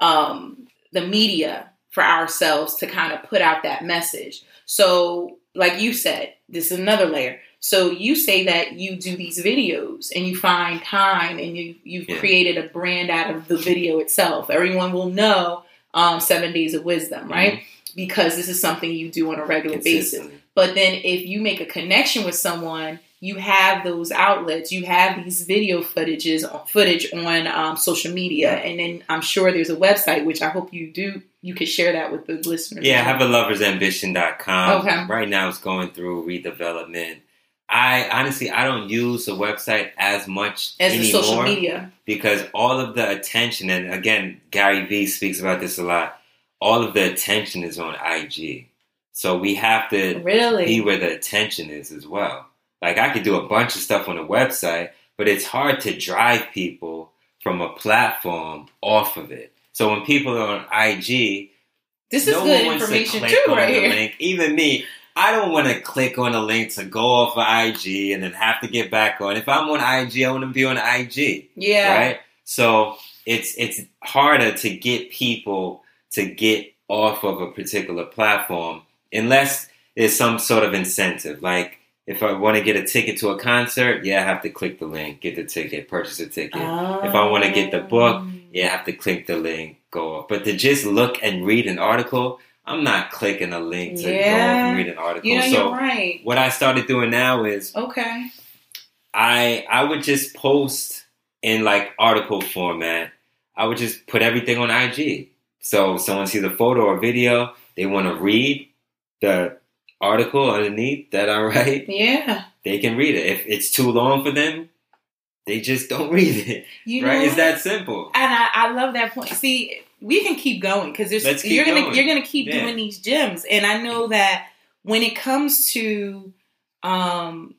media for ourselves to kind of put out that message. So like you said, this is another layer. So you say that you do these videos and you find time and you've created a brand out of the video itself. Everyone will know 7 Days of Wisdom, right? Because this is something you do on a regular basis. But then if you make a connection with someone, you have those outlets, you have these video footage on social media. And then I'm sure there's a website, which I hope you could share that with the listeners. Yeah, I have a loversambition.com. Okay. Right now it's going through redevelopment. I don't use the website as much as anymore, the social media, because all of the attention, and again, Gary Vee speaks about this a lot, all of the attention is on IG. So we have to be where the attention is as well. Like I could do a bunch of stuff on the website, but it's hard to drive people from a platform off of it. So when people are on IG, this is good information too, right here. Link. Even me, I don't want to click on a link to go off of IG and then have to get back on. If I'm on IG, I want to be on IG. Yeah. Right? So it's harder to get people to get off of a particular platform unless there's some sort of incentive. Like if I want to get a ticket to a concert, I have to click the link, get the ticket, purchase a ticket. Oh. If I want to get the book, I have to click the link, go off. But to just look and read an article, I'm not clicking a link to go and read an article. You're right. What I started doing now is I would just post in like article format. I would just put everything on IG. So if someone sees a photo or video, they want to read the article underneath that I write. Yeah. They can read it. If it's too long for them, they just don't read it. Right? It's that simple. And I love that point. See, we can keep going because you're gonna keep doing these gems, and I know that when it comes to the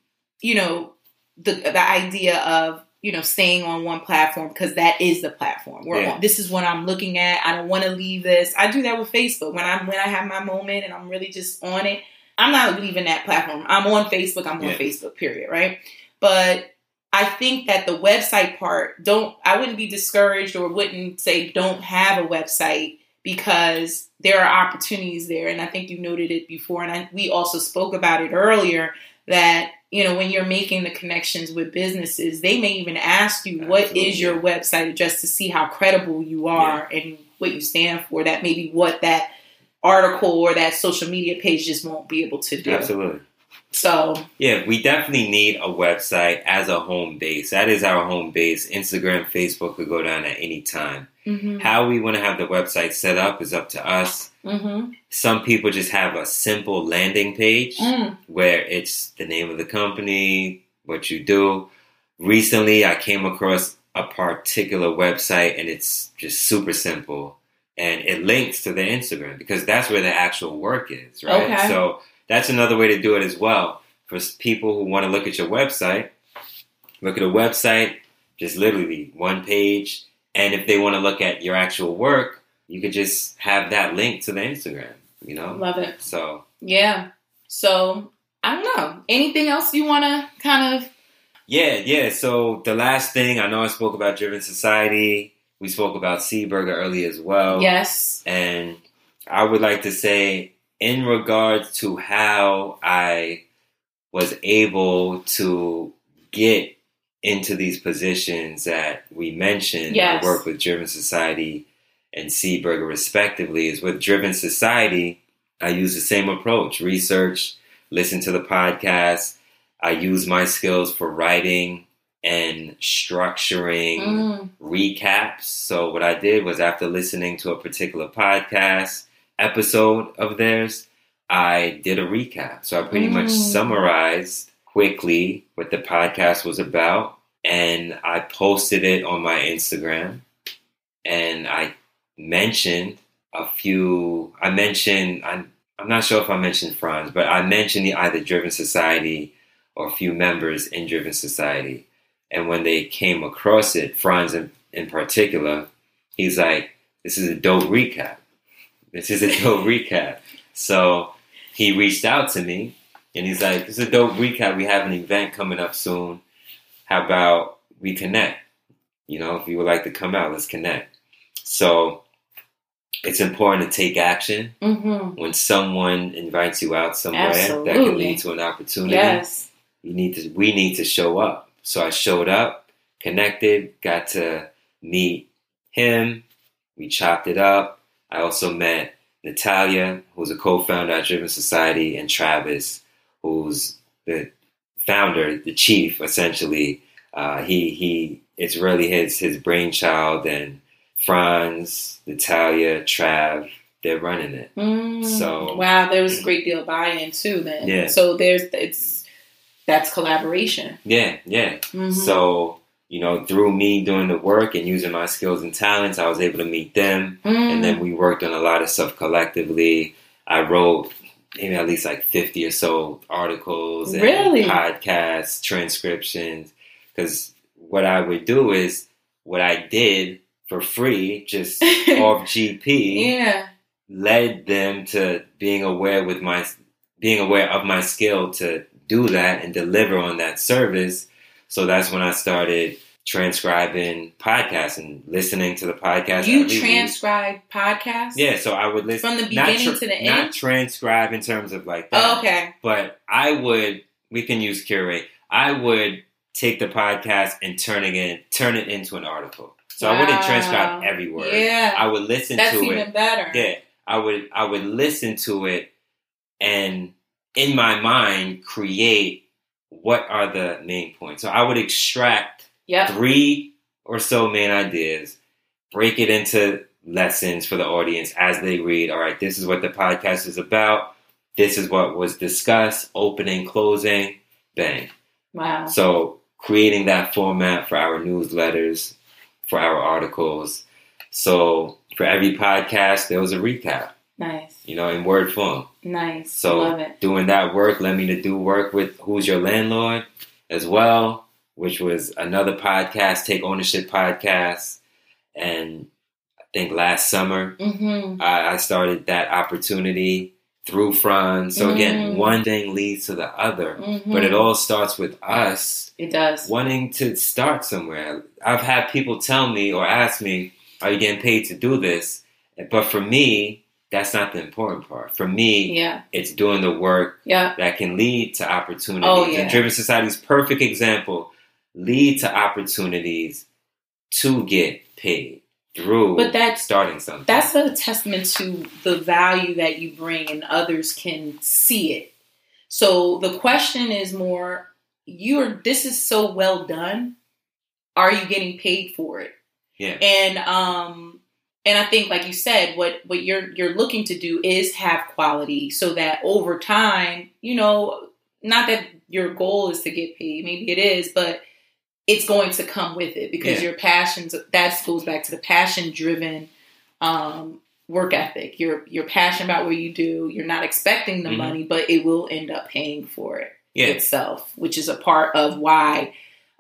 idea of staying on one platform, because that is the platform. This is what I'm looking at. I don't want to leave this. I do that with Facebook when I have my moment and I'm really just on it. I'm not leaving that platform. I'm on Facebook. I'm on Facebook. Period. Right, but I think that the website part, I wouldn't be discouraged or wouldn't say don't have a website, because there are opportunities there. And I think you noted it before. And we also spoke about it earlier that, when you're making the connections with businesses, they may even ask you, what is your website address, to see how credible you are and what you stand for. That may be what that article or that social media page just won't be able to do. Absolutely. So we definitely need a website as a home base. That is our home base. Instagram, Facebook could go down at any time. Mm-hmm. How we want to have the website set up is up to us. Mm-hmm. Some people just have a simple landing page where it's the name of the company, what you do. Recently, I came across a particular website and it's just super simple. And it links to their Instagram because that's where the actual work is, right? Okay. So that's another way to do it as well. For people who want to look at your website, look at a website, just literally one page. And if they want to look at your actual work, you could just have that link to the Instagram, Love it. So. Yeah. So, I don't know. Anything else you want to kind of? Yeah. So the last thing, I know I spoke about Driven Society. We spoke about Seaburger earlier as well. Yes. And I would like to say, in regards to how I was able to get into these positions that we mentioned, I work with Driven Society and Seaburger respectively, is with Driven Society, I use the same approach: research, listen to the podcast. I use my skills for writing and structuring recaps. So what I did was, after listening to a particular podcast episode of theirs, I did a recap. So I pretty much summarized quickly what the podcast was about, and I posted it on my Instagram. And I mentioned I'm not sure if I mentioned Franz, but I mentioned either Driven Society or a few members in Driven Society. And when they came across it, Franz in particular, he's like, this is a dope recap. This is a dope recap. So he reached out to me and he's like, this is a dope recap. We have an event coming up soon. How about we connect? You know, if you would like to come out, let's connect. So it's important to take action when someone invites you out somewhere that can lead to an opportunity. Yes. We need to show up. So I showed up, connected, got to meet him. We chopped it up. I also met Natalia, who's a co-founder at Driven Society, and Travis, who's the founder, the chief, essentially. It's really his brainchild, and Franz, Natalia, Trav, they're running it. So wow, there was a great deal of buy-in too. Then, yeah. So that's collaboration. Yeah. So through me doing the work and using my skills and talents, I was able to meet them, and then we worked on a lot of stuff collectively. I wrote maybe at least like 50 or so articles and podcasts, transcriptions, because what I would do is what I did for free, just off GP, led them to being aware of my skill to do that and deliver on that service. So that's when I started transcribing podcasts and listening to the podcast. You transcribe podcasts? Yeah, so I would listen from the beginning to the end. Not transcribe in terms of like that. Oh, okay. But we can use Curate. I would take the podcast and turn it into an article. So I wouldn't transcribe every word. Yeah. I would listen to it. That's even better. Yeah. I would listen to it and in my mind create what are the main points. So I would extract 3 or so main ideas, break it into lessons for the audience as they read. All right, this is what the podcast is about. This is what was discussed, opening, closing, bang. Wow. So creating that format for our newsletters, for our articles. So for every podcast, there was a recap. Nice. In word form. Nice. So love it. Doing that work led me to do work with Who's Your Landlord as well, which was another podcast, Take Ownership podcast. And I think last summer, I started that opportunity through Franz. So again, one thing leads to the other, but it all starts with us. It does. Wanting to start somewhere. I've had people tell me or ask me, are you getting paid to do this? But for me, that's not the important part. For me, it's doing the work that can lead to opportunities. Oh, yeah. And Driven Society's perfect example, lead to opportunities to get paid through starting something. That's a testament to the value that you bring and others can see it. So the question is more, this is so well done. Are you getting paid for it? Yeah. And I think, like you said, what you're looking to do is have quality so that over time, not that your goal is to get paid, maybe it is, but it's going to come with it because your passions, that goes back to the passion-driven work ethic. You're passionate about what you do. You're not expecting the money, but it will end up paying for it itself, which is a part of why,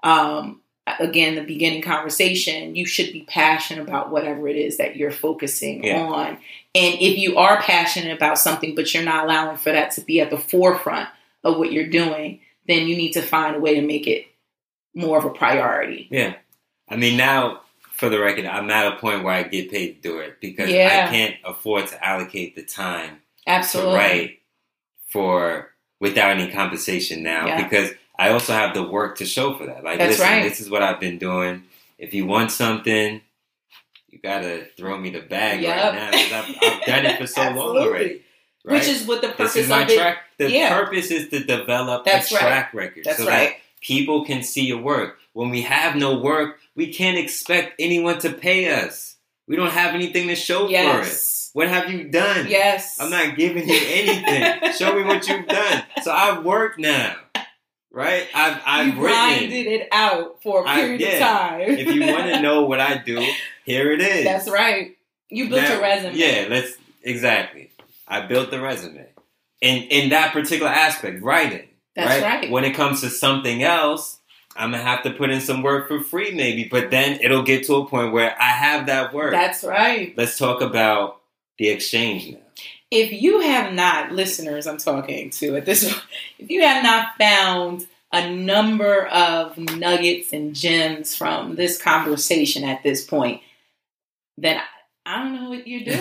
again, the beginning conversation, you should be passionate about whatever it is that you're focusing on. And if you are passionate about something, but you're not allowing for that to be at the forefront of what you're doing, then you need to find a way to make it more of a priority. Yeah. I mean, now, for the record, I'm at a point where I get paid to do it because I can't afford to allocate the time to write without any compensation now because I also have the work to show for that. Like, this is what I've been doing. If you want something, you got to throw me the bag right now because I've done it for so long already. Right? Which is what the purpose this is my of it. Track. The purpose is to develop a track record. That's so right. that people can see your work. When we have no work, we can't expect anyone to pay us. We don't have anything to show for it. What have you done? Yes. I'm not giving you anything. Show me what you've done. So I've worked now. Right? I've grinded it out for a period of time. If you want to know what I do, here it is. That's right. You built a resume. Yeah, exactly. I built the resume. In that particular aspect, writing. That's right. When it comes to something else, I'm going to have to put in some work for free maybe, but then it'll get to a point where I have that work. That's right. Let's talk about the exchange now. If you have not, listeners I'm talking to at this point, if you have not found a number of nuggets and gems from this conversation at this point, then I don't know what you're doing.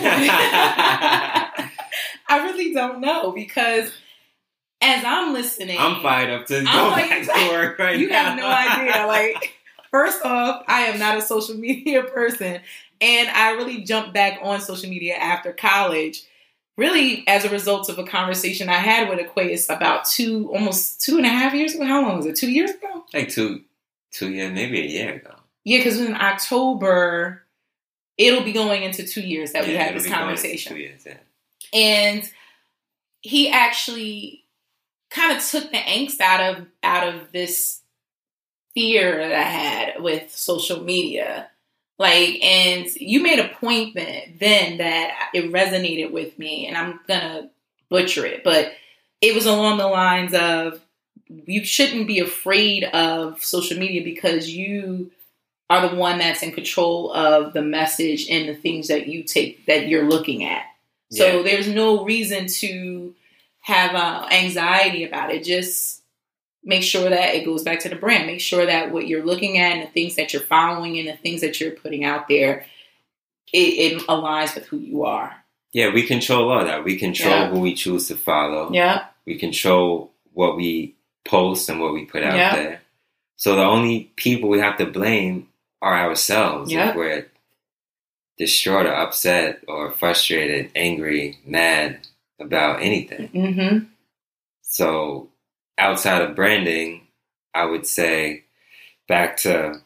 I really don't know, because as I'm listening, I'm fired up to go back to work right now. You have no idea. Like, first off, I am not a social media person, and I really jumped back on social media after college, really as a result of a conversation I had with Aquarius about almost 2.5 years ago. How long was it? 2 years ago? Like two years, maybe a year ago. Yeah, because in October, it'll be going into 2 years that we had this conversation. 2 years, yeah. And he actually kind of took the angst out of this fear that I had with social media. Like, and you made a point then that it resonated with me, and I'm gonna butcher it, but it was along the lines of, you shouldn't be afraid of social media because you are the one that's in control of the message and the things that you're looking at. So there's no reason to have anxiety about it. Just make sure that it goes back to the brand. Make sure that what you're looking at and the things that you're following and the things that you're putting out there, it aligns with who you are. Yeah, we control all that. We control who we choose to follow. Yeah. We control what we post and what we put out there. So the only people we have to blame are ourselves. If we're distraught or upset or frustrated, angry, mad about anything. Mm-hmm. So outside of branding, I would say back to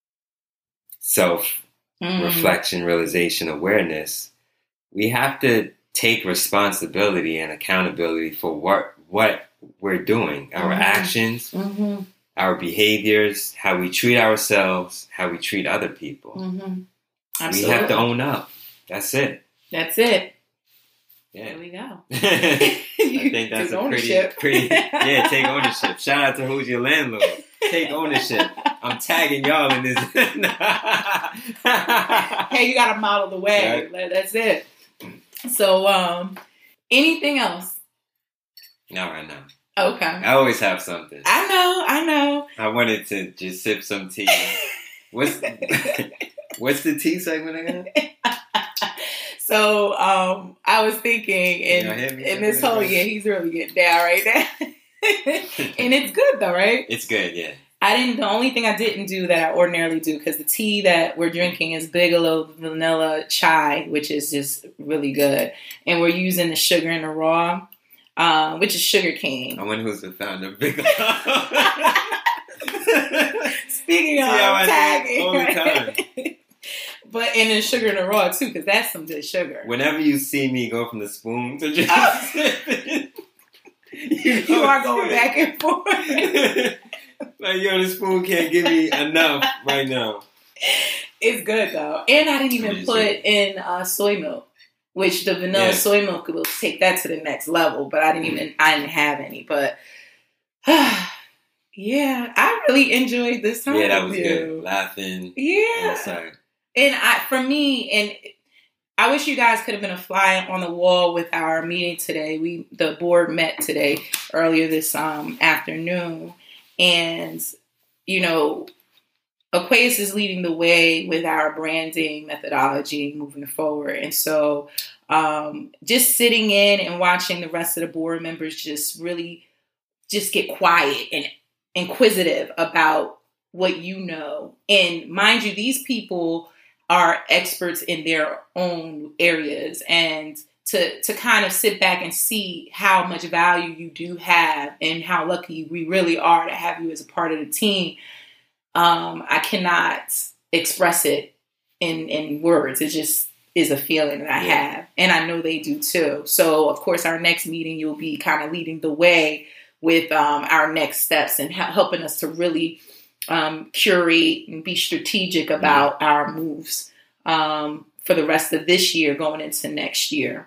self-reflection, realization, awareness, we have to take responsibility and accountability for what we're doing, our actions, our behaviors, how we treat ourselves, how we treat other people. We have to own up. That's it. That's it. Yeah. There we go. I think that's pretty take ownership. Shout out to Who's Your Landlord. Take ownership. I'm tagging y'all in this. Hey, you gotta model the way. Right. That's it. So, anything else? Not right now. Okay. I always have something. I know. I wanted to just sip some tea. What's the tea segment again? So, I was thinking, in this whole year, he's really getting down right now. And it's good though, right? It's good, yeah. The only thing I didn't do that I ordinarily do, because the tea that we're drinking is Bigelow Vanilla Chai, which is just really good. And we're using the sugar in the raw, which is sugar cane. I wonder who's the founder of Bigelow. Speaking of tagging. All the time. But and then sugar in the raw too, because that's some good sugar. Whenever you see me go from the spoon to just you are going back and forth. Like, the spoon can't give me enough right now. It's good though, and I didn't even put in soy milk, which the vanilla soy milk will take that to the next level. But I didn't have any. But yeah, I really enjoyed this time. Yeah, that was good. Laughing. Yeah. And I wish you guys could have been a fly on the wall with our meeting today. The board met today, earlier this afternoon. And, Aquarius is leading the way with our branding methodology moving forward. And so just sitting in and watching the rest of the board members just really just get quiet and inquisitive about what you know. And mind you, these people are experts in their own areas. And to kind of sit back and see how much value you do have and how lucky we really are to have you as a part of the team. I cannot express it in words. It just is a feeling that I have. And I know they do too. So, of course, our next meeting, you'll be kind of leading the way with our next steps and helping us to really curate and be strategic about our moves for the rest of this year going into next year.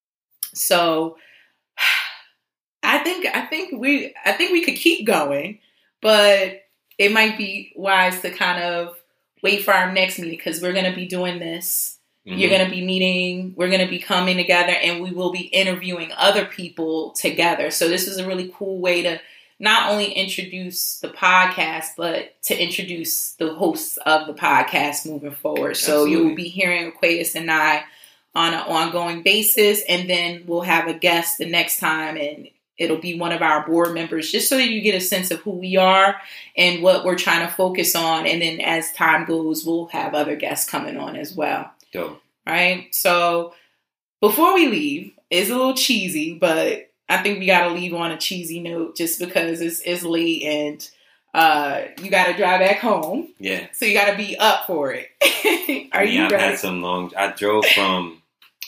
So I think we could keep going, but it might be wise to kind of wait for our next meeting because we're going to be doing this. Mm-hmm. You're going to be meeting. We're going to be coming together, and we will be interviewing other people together. So this is a really cool way to not only introduce the podcast, but to introduce the hosts of the podcast moving forward. So you will be hearing Aquarius and I on an ongoing basis, and then we'll have a guest the next time, and it'll be one of our board members, just so that you get a sense of who we are and what we're trying to focus on. And then as time goes, we'll have other guests coming on as well. Dope. Right? So before we leave, it's a little cheesy, but I think we got to leave on a cheesy note just because it's late and you got to drive back home. Yeah. So you got to be up for it. Are you ready? I drove from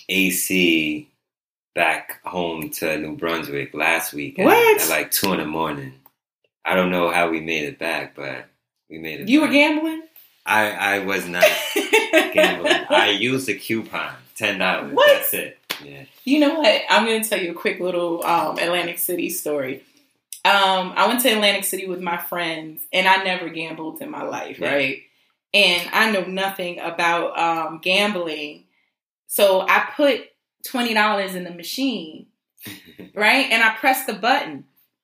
AC back home to New Brunswick last week at like 2 a.m. I don't know how we made it back, but we made it. You were gambling? I was not gambling. I used a coupon, $10. What? That's it. Yeah. You know what? I'm going to tell you a quick little Atlantic City story. I went to Atlantic City with my friends, and I never gambled in my life, right? And I know nothing about gambling. So I put $20 in the machine, right? And I pressed the button.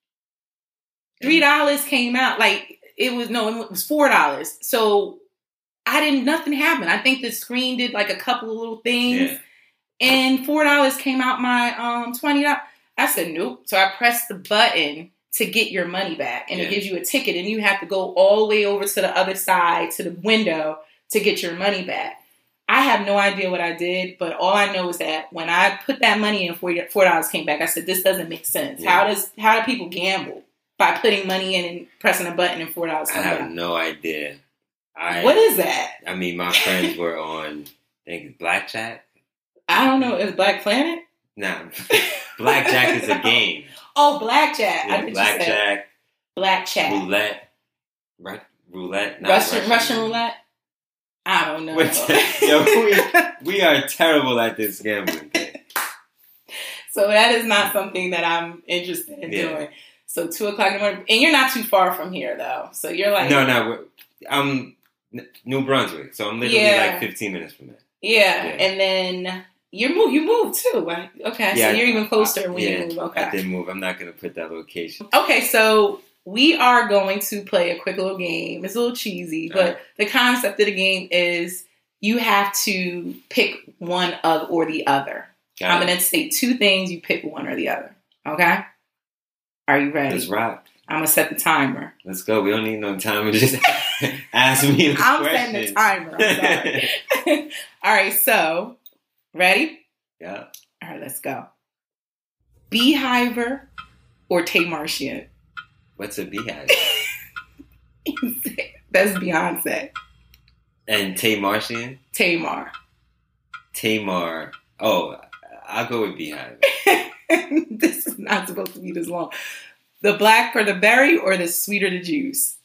$3 came out. Like, it was $4. So nothing happened. I think the screen did like a couple of little things. Yeah. And $4 came out my $20. I said, nope. So I pressed the button to get your money back. And it gives you a ticket. And you have to go all the way over to the other side, to the window, to get your money back. I have no idea what I did, but all I know is that when I put that money in, $4 came back. I said, this doesn't make sense. Yeah. How do people gamble? By putting money in and pressing a button and $4 comes back? I have no idea. What is that? I mean, my friends were on, I think, Blackjack. I don't know. Is Black Planet? No. Blackjack is a game. Oh, Blackjack. Yeah, Blackjack. Blackjack. Roulette. Right? Roulette? Russian roulette? I don't know. We are terrible at this gambling game. So that is not something that I'm interested in doing. So 2 o'clock in the morning. And you're not too far from here, though. So you're like... No. I'm New Brunswick. So I'm literally like 15 minutes from there. Yeah. And then... You moved too, right? Okay, so you're even closer when you move. Okay. I did move. I'm not going to put that location. Okay, so we are going to play a quick little game. It's a little cheesy, but the concept of the game is you have to pick one or the other. I'm going to say 2 things. You pick one or the other. Okay? Are you ready? Let's rock. I'm going to set the timer. Let's go. We don't need no timer. Just ask me the I'm questions. setting the timer. I'm sorry. All right, so... Ready? Yeah. All right, let's go. Beehiver or Tamartian? What's a beehive? That's Beyonce. And Tamartian? Tamar. Oh, I'll go with beehive. This is not supposed to be this long. The black or the berry or the sweet or the juice?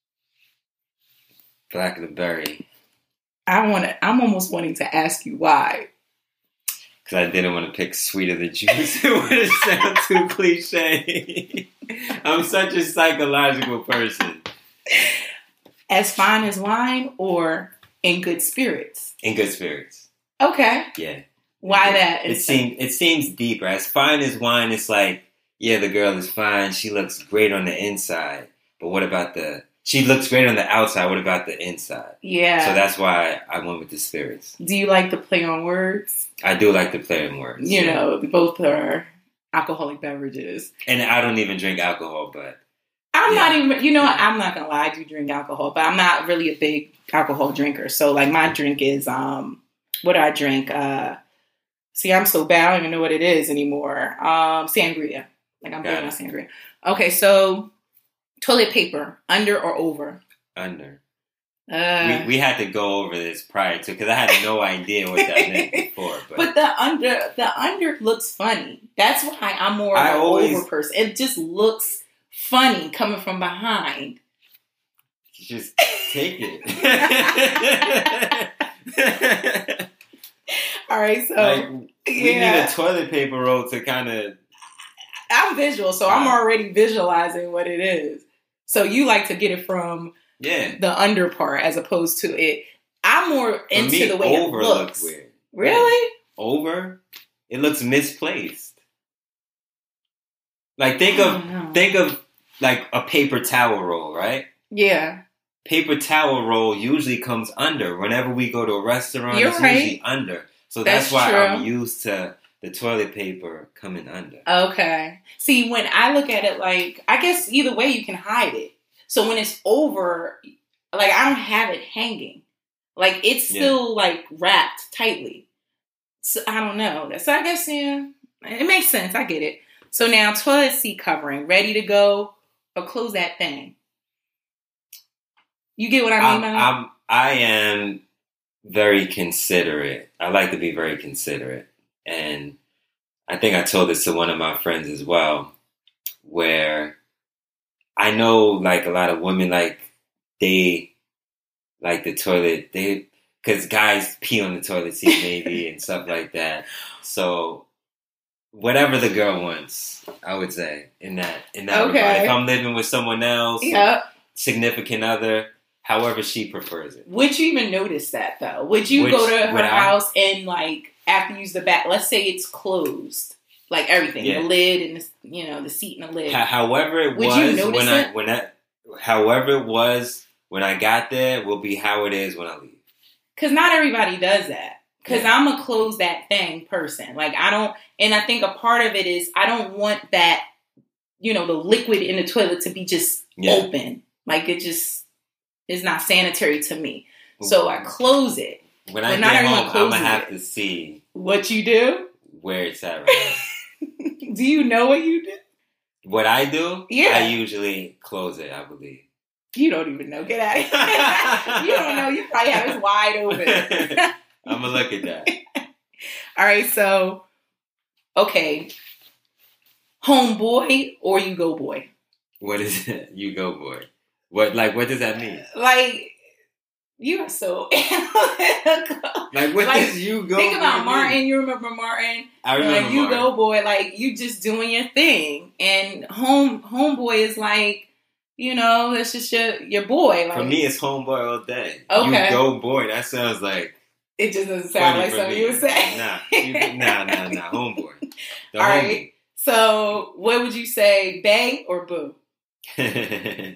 Black or the berry. I'm almost wanting to ask you why. Because I didn't want to pick sweet of the juice. It would sound too cliche. I'm such a psychological person. As fine as wine or in good spirits? In good spirits. Okay. Yeah. Why that? It seems deeper. As fine as wine, it's like, yeah, the girl is fine. She looks great on the inside. But what about she looks great on the outside. What about the inside? Yeah. So that's why I went with the spirits. Do you like to play on words? I do like to play on words. You know, both are alcoholic beverages. And I don't even drink alcohol, but... I'm not even... I'm not going to lie. I do drink alcohol, but I'm not really a big alcohol drinker. So, like, my drink is... what do I drink? See, I'm so bad. I don't even know what it is anymore. Sangria. Like I'm Got big on it. sangria. Okay, so toilet paper, under or over? Under. We had to go over this prior to, because I had no idea what that meant before. But the under looks funny. That's why I'm more of an over person. It just looks funny coming from behind. Just take it. All right, so like, we need a toilet paper roll to kind of. I'm visual, so I'm already visualizing what it is. So you like to get it from the under part as opposed to it. I'm more into the way over it looks. Weird. Really? Over? It looks misplaced. Like think of like a paper towel roll, right? Yeah. Paper towel roll usually comes under. Whenever we go to a restaurant, it's usually under. So that's why I'm used to the toilet paper coming under. Okay. See, when I look at it, like, I guess either way you can hide it. So when it's over, like, I don't have it hanging. Like, it's still, like, wrapped tightly. So I don't know. So I guess, it makes sense. I get it. So now, toilet seat covering, ready to go, or close that thing. You get what I mean by that? I am very considerate. I like to be very considerate. And I think I told this to one of my friends as well, where I know like a lot of women, like they like the toilet, because guys pee on the toilet seat maybe and stuff like that. So whatever the girl wants, I would say in that regard. If I'm living with someone else, significant other, however she prefers it. Would you even notice that though? Would you go to her house and like after you use the back? Let's say it's closed, like everything, the lid and the seat and the lid. However it was when I got there will be how it is when I leave. Because not everybody does that. Because I'm a close that thing person. Like I don't, and I think a part of it is I don't want that, the liquid in the toilet to be just open. Like it just is not sanitary to me. So I close it. When I get home, I'm going to have to see. What you do? Where it's at right now. Do you know what you do? What I do? Yeah. I usually close it, I believe. You don't even know. Get out of here. You don't know. You probably have it wide open. I'm going to look at that. All right, so, okay. Homeboy or you go boy? What is it? You go boy. What does that mean? Like, you are so analytical. Like, what does you go boy? Think about Martin. Mean? You remember Martin? I remember like, you Martin. go boy, like, you just doing your thing. And homeboy is like, that's just your boy. Like, for me, it's homeboy all day. Okay. You go boy. That sounds like... It just doesn't sound like something you would say. Nah, homeboy. The all right. So, what would you say, bae or boo? I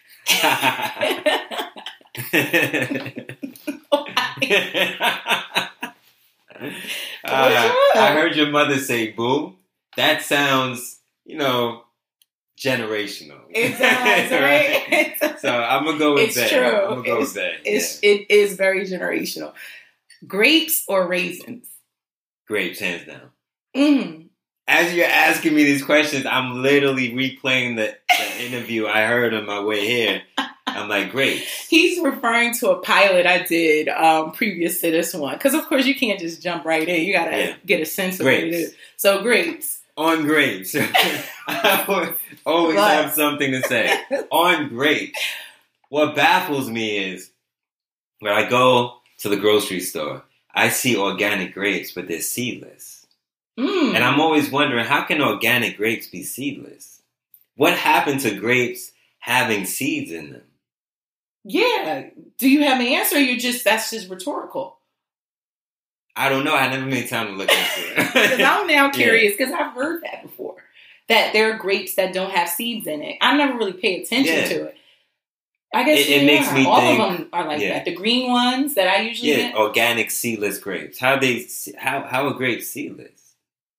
heard your mother say boo. That sounds, generational. It does, right? So I'm going to go with it's that. True. I'm going to go with that. It is very generational. Grapes or raisins? Grapes, hands down. Mm. As you're asking me these questions, I'm literally replaying the interview I heard on my way here. I'm like, grapes. He's referring to a pilot I did previous to this one. Because, of course, you can't just jump right in. You got to get a sense of grapes. what it is. So, grapes. On grapes. I always have something to say. On grapes. What baffles me is when I go to the grocery store, I see organic grapes, but they're seedless. Mm. And I'm always wondering, how can organic grapes be seedless? What happened to grapes having seeds in them? Yeah. Do you have an answer or that's just rhetorical? I don't know. I never made time to look into it. Because I'm now curious because I've heard that before. That there are grapes that don't have seeds in it. I never really pay attention to it. I guess it makes me all think, of them are like that. The green ones that I usually get. Organic seedless grapes. How are grapes seedless?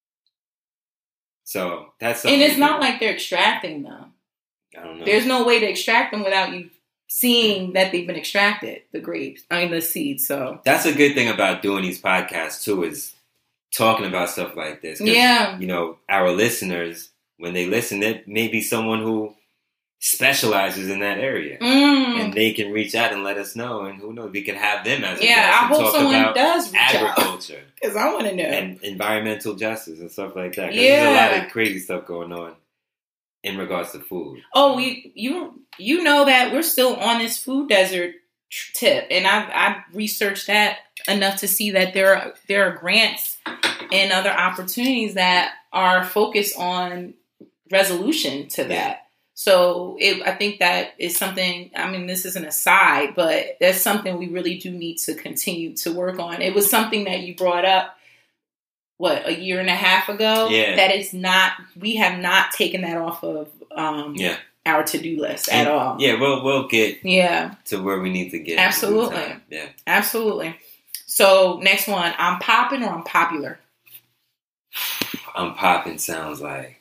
So that's something. And it's not like they're extracting them. I don't know. There's no way to extract them without you seeing that they've been extracted. The grapes, the seeds. So that's a good thing about doing these podcasts too. Is talking about stuff like this. Yeah. You know, our listeners, when they listen, there may be someone who specializes in that area. And they can reach out and let us know. And who knows, we could have them as a guest I and hope talk someone about does reach agriculture. Because I want to know. And environmental justice and stuff like that. There's a lot of crazy stuff going on in regards to food. Oh, you know that we're still on this food desert tip. And I've researched that enough to see that there are grants and other opportunities that are focused on resolution to that. So I think that is something, I mean, this is an aside, but that's something we really do need to continue to work on. It was something that you brought up, a year and a half ago? Yeah. That is not, we have not taken that off of our to-do list at all. Yeah, we'll get to where we need to get. Absolutely. Yeah. Absolutely. So, next one, I'm popping or I'm popular? I'm popping sounds like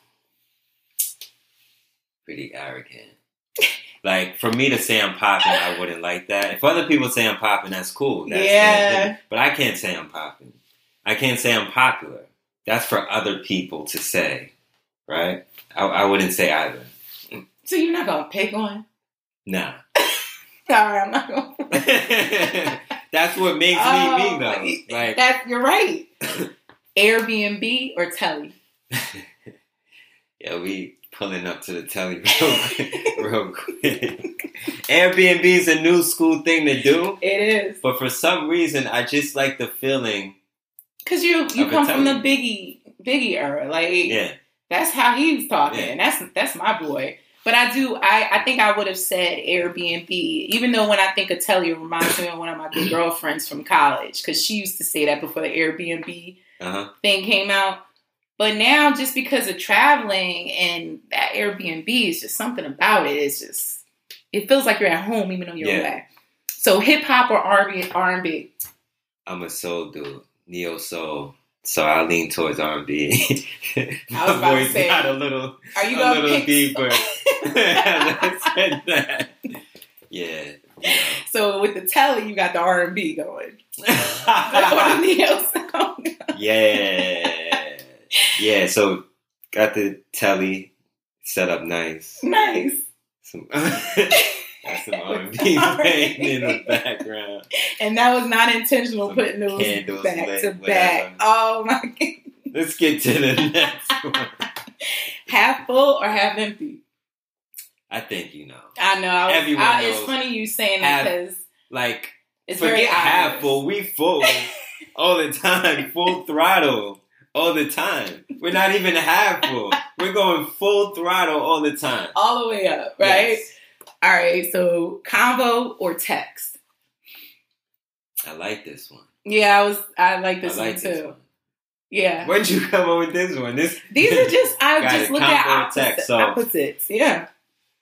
pretty arrogant. Like, for me to say I'm popping, I wouldn't like that. If other people say I'm popping, that's cool. But I can't say I'm popping. I can't say I'm popular. That's for other people to say, right? I wouldn't say either. So you're not going to pick one? Nah. Sorry, I'm not going to. That's what makes me though. Like, you're right. Airbnb or Telly? Yeah, we pulling up to the Telly real quick. Airbnb is a new school thing to do. It is. But for some reason, I just like the feeling. Because you come from the Biggie era. Like, that's how he was talking. Yeah. That's my boy. But I think I would have said Airbnb, even though when I think of Telly, it reminds me of one of my good girlfriends from college. Because she used to say that before the Airbnb thing came out. But now, just because of traveling and that Airbnb is just something about it. It's just, it feels like you're at home even though you're away. So hip hop or R&B? I'm a soul dude, neo soul. So I lean towards R&B. I was about to say, got a little deeper. Yeah. So with the Telly, you got the R&B going. The neo soul. Yeah. Yeah, so got the Telly set up nice. Nice. Got some R&B playing in the background. And that was not intentional, putting those back to back. Oh my God. Let's get to the next one. Half full or half empty? I think you know. I know. Everyone knows. It's funny you saying that because like, it's forget very half full. We full all the time. Full throttle. All the time. We're not even half full. We're going full throttle all the time. All the way up, right? Yes. All right, so convo or text? I like this one. Yeah, I like this one too. This one. Yeah. When'd you come up with this one? These are just, I just look at opposites. Yeah.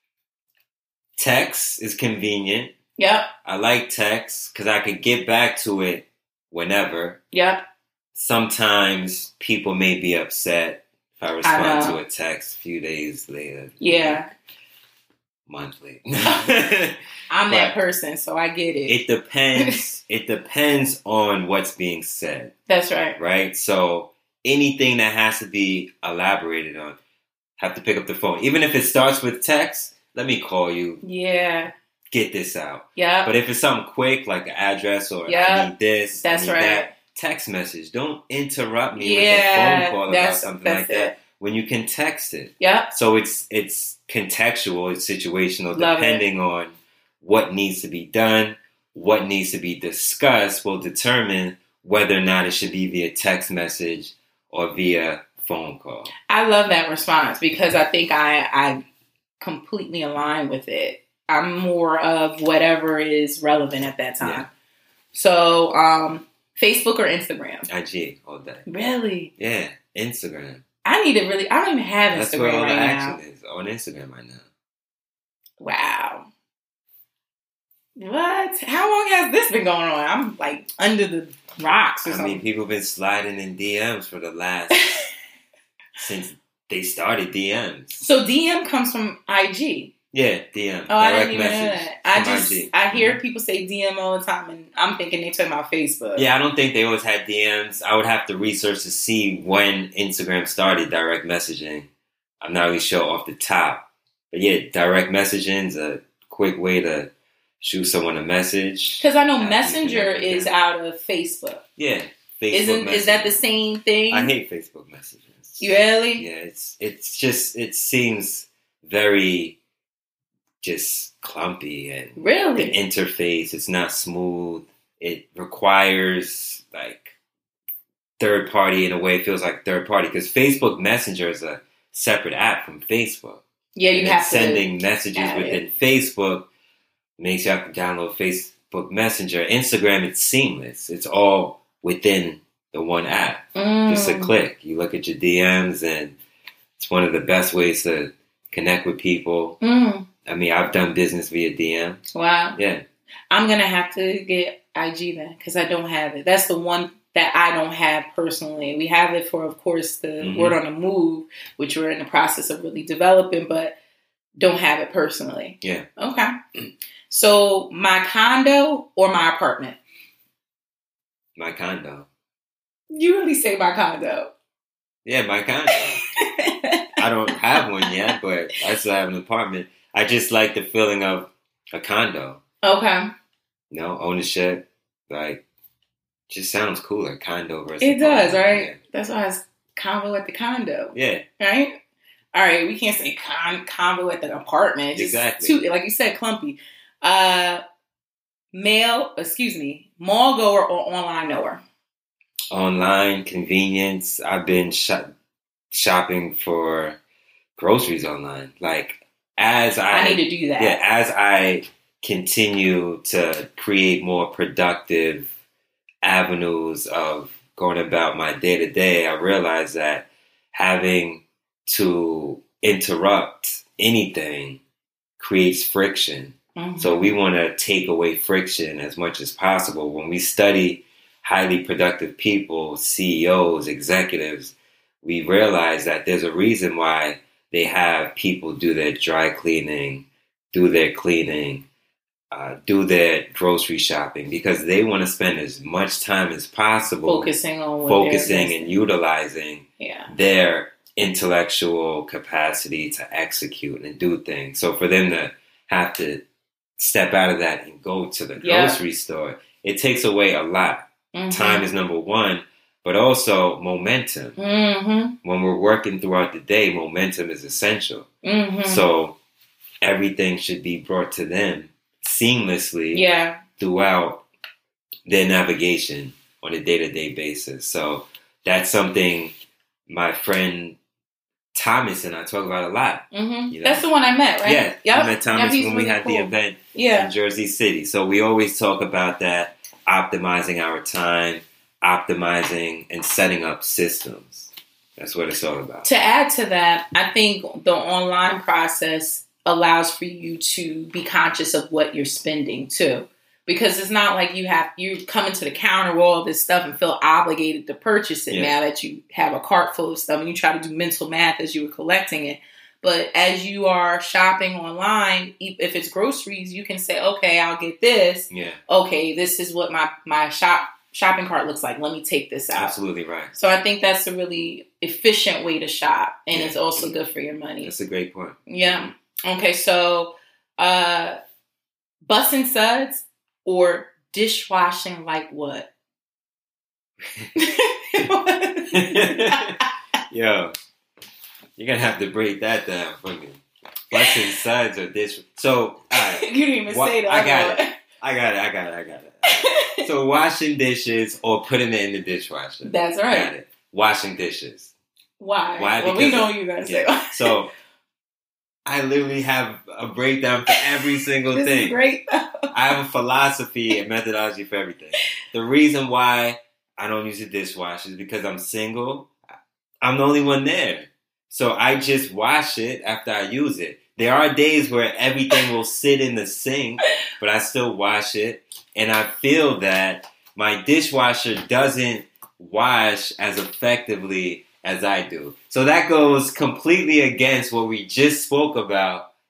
Text is convenient. Yep. I like text because I could get back to it whenever. Yep. Sometimes people may be upset if I respond to a text a few days later. Yeah. Monthly. I'm that person, so I get it. It depends. It depends on what's being said. That's right. Right? So anything that has to be elaborated on, have to pick up the phone. Even if it starts with text, let me call you. Yeah. Get this out. Yeah. But if it's something quick, like an address or I need this, that's I need right. that. Text message. Don't interrupt me with a phone call about something like that when you can text it. Yeah. So it's contextual, it's situational, Love depending on what needs to be done, what needs to be discussed will determine whether or not it should be via text message or via phone call. I love that response because I think I completely align with it. I'm more of whatever is relevant at that time. Yeah. So, Facebook or Instagram? IG all day. Really? Yeah, Instagram. I don't even have Instagram. That's where all right the now. action is, on Instagram right now. Wow. What? How long has this been going on? I'm like under the rocks or something. I mean, people have been sliding in DMs for the last... since they started DMs. So DM comes from IG? Yeah, DM. Oh, I direct didn't even know message that. from I IG. hear people say DM all the time, and I'm thinking they're talking about Facebook. Yeah, I don't think they always had DMs. I would have to research to see when Instagram started direct messaging. I'm not really sure off the top. But yeah, direct messaging is a quick way to shoot someone a message. Because I know After you Messenger connect with is them. out of Facebook. Yeah, Facebook Is that the Messenger. same thing? I hate Facebook messages. You really? Yeah, it seems very just clumpy and the Really? interface, it's not smooth. It requires like third party in a way. It feels like third party because Facebook Messenger is a separate app from Facebook. Yeah, you And have it's to sending messages add within Facebook makes you have to download Facebook Messenger. Instagram, it's seamless. It's all within the one app. Just a click. You look at your DMs, and it's one of the best ways to connect with people. I mean, I've done business via DM. Wow. Yeah. I'm going to have to get IG then because I don't have it. That's the one that I don't have personally. We have it for, of course, the Word on the Move, which we're in the process of really developing, but don't have it personally. Yeah. Okay. So my condo or my apartment? My condo. You really say my condo. Yeah, my condo. I don't have one yet, but I still have an apartment. I just like the feeling of a condo. Okay. You know, ownership, like, just sounds cooler. Condo versus It does, apartment. right? Yeah. That's why it's convo at the condo. Yeah. Right? All right, we can't say convo at the apartment. Just Exactly. Too, like you said, clumpy. Mall goer or online knower? Online convenience. I've been shopping for groceries online. Like, I need to do that. Yeah, as I continue to create more productive avenues of going about my day to day, I realize that having to interrupt anything creates friction. Mm-hmm. So we want to take away friction as much as possible. When we study highly productive people, CEOs, executives, we realize that there's a reason why they have people do their dry cleaning, do their cleaning, do their grocery shopping, because they want to spend as much time as possible focusing and utilizing their intellectual capacity to execute and do things. So for them to have to step out of that and go to the grocery store, it takes away a lot. Mm-hmm. Time is number one, but also momentum. Mm-hmm. When we're working throughout the day, momentum is essential. Mm-hmm. So everything should be brought to them seamlessly throughout their navigation on a day-to-day basis. So that's something my friend Thomas and I talk about a lot. Mm-hmm. You know? That's the one I met, right? Yeah, yep. I met Thomas when we had the event in Jersey City. So we always talk about that, optimizing our time, optimizing and setting up systems. That's what it's all about. To add to that, I think the online process allows for you to be conscious of what you're spending too. Because it's not like you come into the counter with all this stuff and feel obligated to purchase it now that you have a cart full of stuff and you try to do mental math as you were collecting it. But as you are shopping online, if it's groceries, you can say, okay, I'll get this. Yeah. Okay, this is what my shopping cart looks like. Let me take this out. Absolutely right. So I think that's a really efficient way to shop. And it's also good for your money. That's a great point. Yeah. Okay, so busting suds or dishwashing like what? Yo, you're going to have to break that down for me. Busting suds or dish. So, all right. You didn't even say that. I got it. So, washing dishes or putting it in the dishwasher. That's right. Got it. Washing dishes. Why? Why? Well, we know you're going to say why. So, I literally have a breakdown for every single thing. This is great, though. I have a philosophy and methodology for everything. The reason why I don't use a dishwasher is because I'm single. I'm the only one there. So I just wash it after I use it. There are days where everything will sit in the sink, but I still wash it. And I feel that my dishwasher doesn't wash as effectively as I do. So that goes completely against what we just spoke about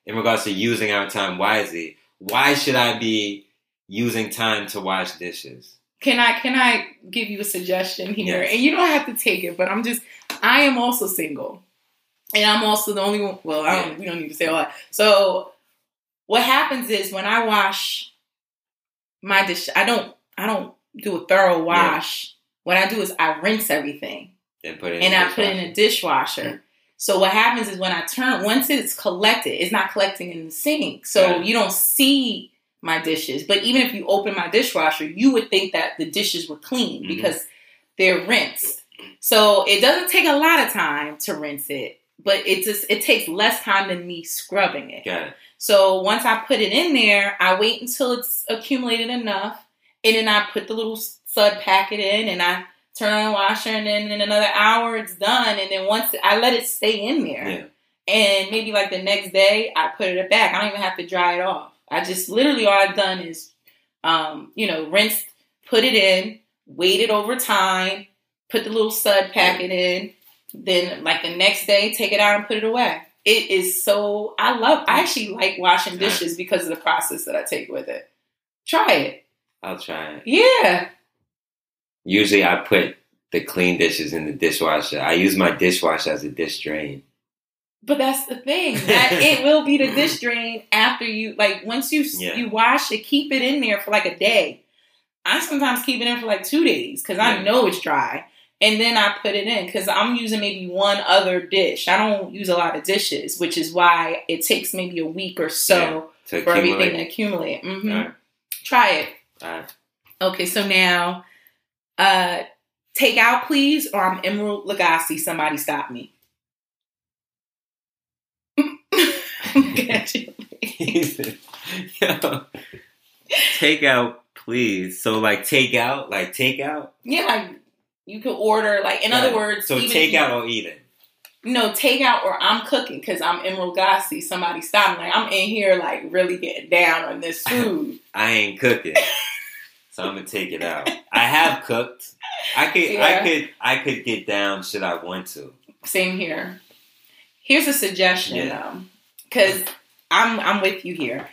in regards to using our time wisely, why should I be using time to wash dishes? Can I give you a suggestion here? Yes. And you don't have to take it, but I am also single. And I'm also the only one, well, we don't need to say a lot. So what happens is when I wash my dish, I don't do a thorough wash. Yeah. What I do is I rinse everything. And put it in a dishwasher. So what happens is when I once it's collected, it's not collecting in the sink. So you don't see my dishes. But even if you open my dishwasher, you would think that the dishes were clean because they're rinsed. So it doesn't take a lot of time to rinse it, but it takes less time than me scrubbing it. Got it. So once I put it in there, I wait until it's accumulated enough, and then I put the little Sud packet in, and I turn on the washer, and then in another hour it's done. And then once I let it stay in there, and maybe like the next day I put it back. I don't even have to dry it off. I just literally all I've done is, rinsed, put it in, waited over time, put the little Sud packet in, then like the next day take it out and put it away. It is so, I actually like washing dishes because of the process that I take with it. Try it. I'll try it. Yeah. Usually I put the clean dishes in the dishwasher. I use my dishwasher as a dish drain. But that's the thing. That it will be the dish drain after you, like once you wash it, keep it in there for like a day. I sometimes keep it in for like 2 days because I know it's dry. And then I put it in because I'm using maybe one other dish. I don't use a lot of dishes, which is why it takes maybe a week or so for everything to accumulate. Mm-hmm. Right. Try it. All right. Okay, so now, take out, please, or I'm Emerald Lagasse. Somebody stop me. Take out, please. So, take out? Yeah, you could order, in other words... So, take out or eat it? No, take out or I'm cooking because I'm Emerald Lagasse. Somebody stop me. I'm in here, really getting down on this food. I ain't cooking. So, I'm going to take it out. I have cooked. I could get down should I want to. Same here. Here's a suggestion, though. Because I'm with you here.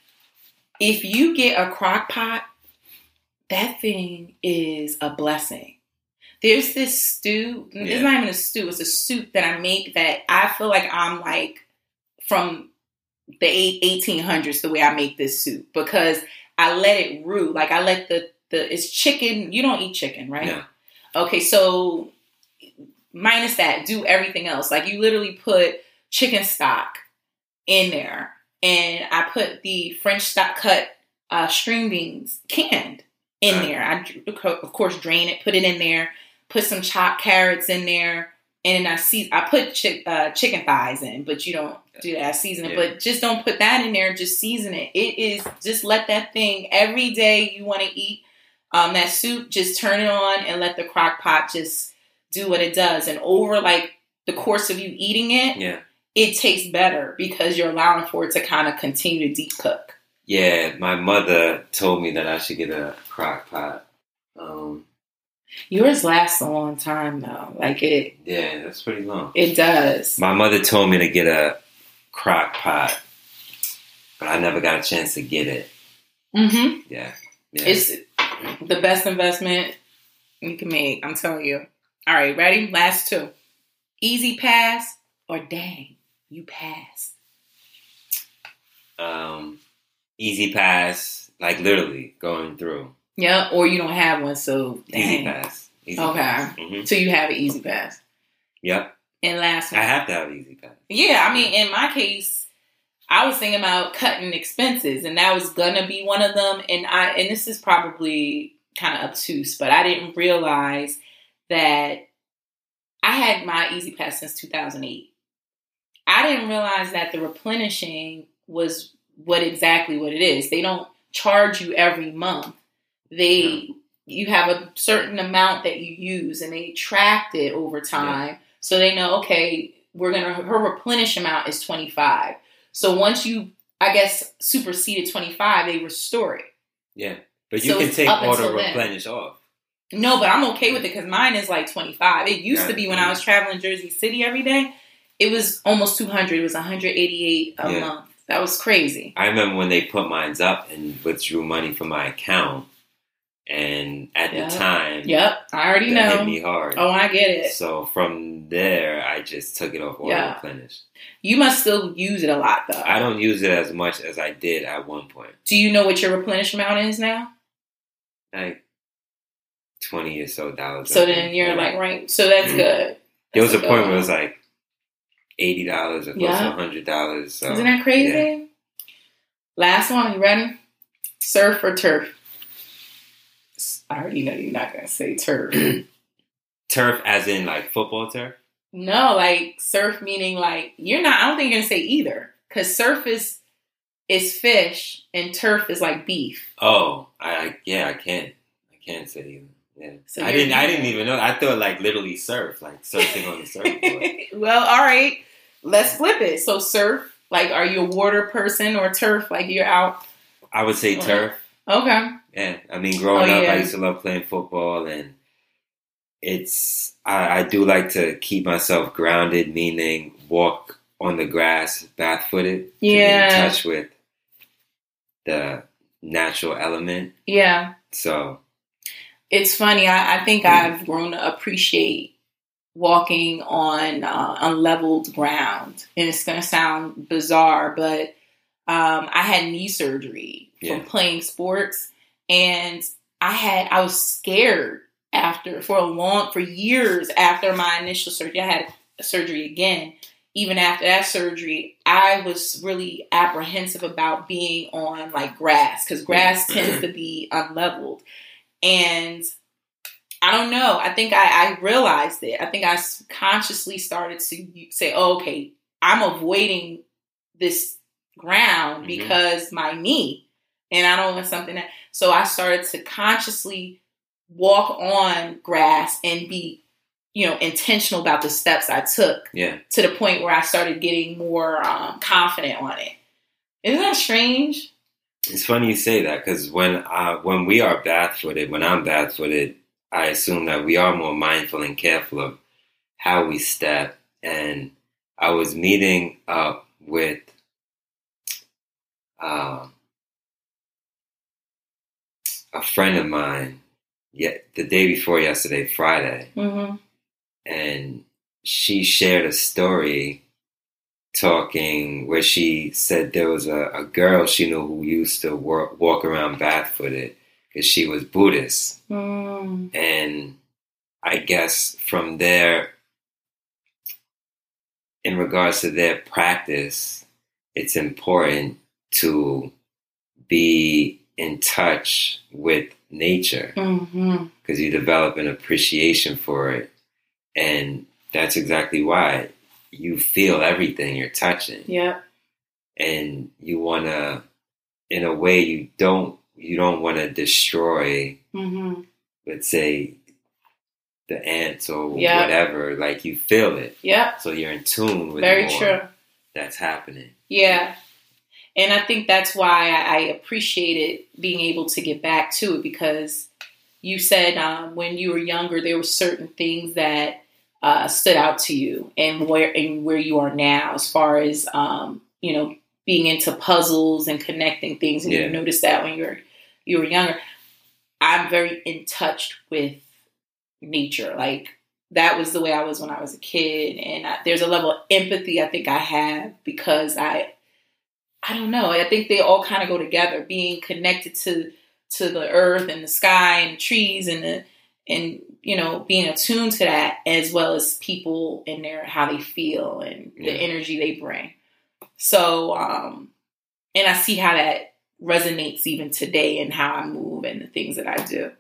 If you get a crock pot, that thing is a blessing. There's this stew. Yeah. It's not even a stew. It's a soup that I make that I feel like I'm from the 1800s the way I make this soup because I let it roux. I let it's chicken. You don't eat chicken, right? Yeah. Okay, so minus that, do everything else. You literally put chicken stock in there. And I put the French stock cut string beans canned in there. I, of course, drain it, put it in there, put some chopped carrots in there. And then I put chicken thighs in, but you don't do that, season it. But just don't put that in there, just season it. It is, just let that thing, every day you want to eat that soup, just turn it on and let the crock pot just do what it does. And over the course of you eating it, it tastes better because you're allowing for it to kind of continue to deep cook. Yeah, my mother told me that I should get a crock pot. Yours lasts a long time though. Yeah, that's pretty long. It does. My mother told me to get a crock pot, but I never got a chance to get it. Mm-hmm. Yeah. It's the best investment you can make, I'm telling you. All right, ready? Last two. Easy pass or dang, you passed. Easy pass, literally going through. Yeah, or you don't have one, so dang. Easy pass. Okay. Mm-hmm. So you have an easy pass. Yep. And last one. I have to have an easy pass. Yeah, in my case, I was thinking about cutting expenses, and that was gonna be one of them. And this is probably kind of obtuse, but I didn't realize that I had my Easy Pass since 2008. I didn't realize that the replenishing was what it is. They don't charge you every month. You have a certain amount that you use, and they tracked it over time. Yeah. So they know, okay, her replenish amount is 25. So once you, superseded 25, they restore it. Yeah. But you can take auto replenish off. No, but I'm okay with it because mine is 25. It used to be when I was traveling Jersey City every day, it was almost 200. It was 188 a month. That was crazy. I remember when they put mines up and withdrew money from my account. And at the time, I already know. Hit me hard. Oh, I get it. So from there, I just took it off auto replenish. You must still use it a lot, though. I don't use it as much as I did at one point. Do you know what your replenish amount is now? Like $20 or so. So then you're like, right. So that's good. There was a point where it was like $80 or close to $100. So, isn't that crazy? Yeah. Last one. You ready? Surf or turf? I already know you're not going to say turf. Turf as in like football turf? No, like surf meaning like you're not. I don't think you're going to say either. Because surf is fish and turf is like beef. Oh, I can't say either. Yeah. So I didn't even know. I thought like literally surf, like surfing on the surfboard. Well, all right. Let's flip it. So surf, like are you a water person or turf? Like you're out? I would say turf. Okay. Yeah. I mean, growing up, I used to love playing football, and I do like to keep myself grounded, meaning walk on the grass barefooted. Yeah. To be in touch with the natural element. Yeah. So. It's funny. I think I've grown to appreciate walking on unleveled ground. And it's going to sound bizarre, but I had knee surgery from playing sports. And I was scared for years after my initial surgery. I had surgery again. Even after that surgery, I was really apprehensive about being on like grass because grass tends to be unleveled. And I don't know. I think I realized it. I think I consciously started to say, oh, okay, I'm avoiding this ground because my knee. And I don't want something that... So I started to consciously walk on grass and be, intentional about the steps I took. Yeah. To the point where I started getting more confident on it. Isn't that strange? It's funny you say that because when we are barefooted, when I'm barefooted, I assume that we are more mindful and careful of how we step. And I was meeting up with a friend of mine the day before yesterday, Friday, and she shared a story talking where she said there was a girl she knew who used to walk around barefooted because she was Buddhist. And I guess from there, in regards to their practice, it's important to be in touch with nature because you develop an appreciation for it. And that's exactly why. You feel everything you're touching. Yeah. And you want to, in a way, you don't want to destroy, let's say, the ants or whatever. Like, you feel it. Yeah. So you're in tune with Very true. That's happening. Yeah. And I think that's why I appreciated being able to get back to it because you said when you were younger, there were certain things that stood out to you and where you are now as far as, being into puzzles and connecting things. And you noticed that when you were younger. I'm very in touch with nature. Like that was the way I was when I was a kid. And there's a level of empathy I think I have because I don't know. I think they all kind of go together, being connected to the earth and the sky and the trees and being attuned to that as well as people and how they feel and the energy they bring. So, and I see how that resonates even today and how I move and the things that I do.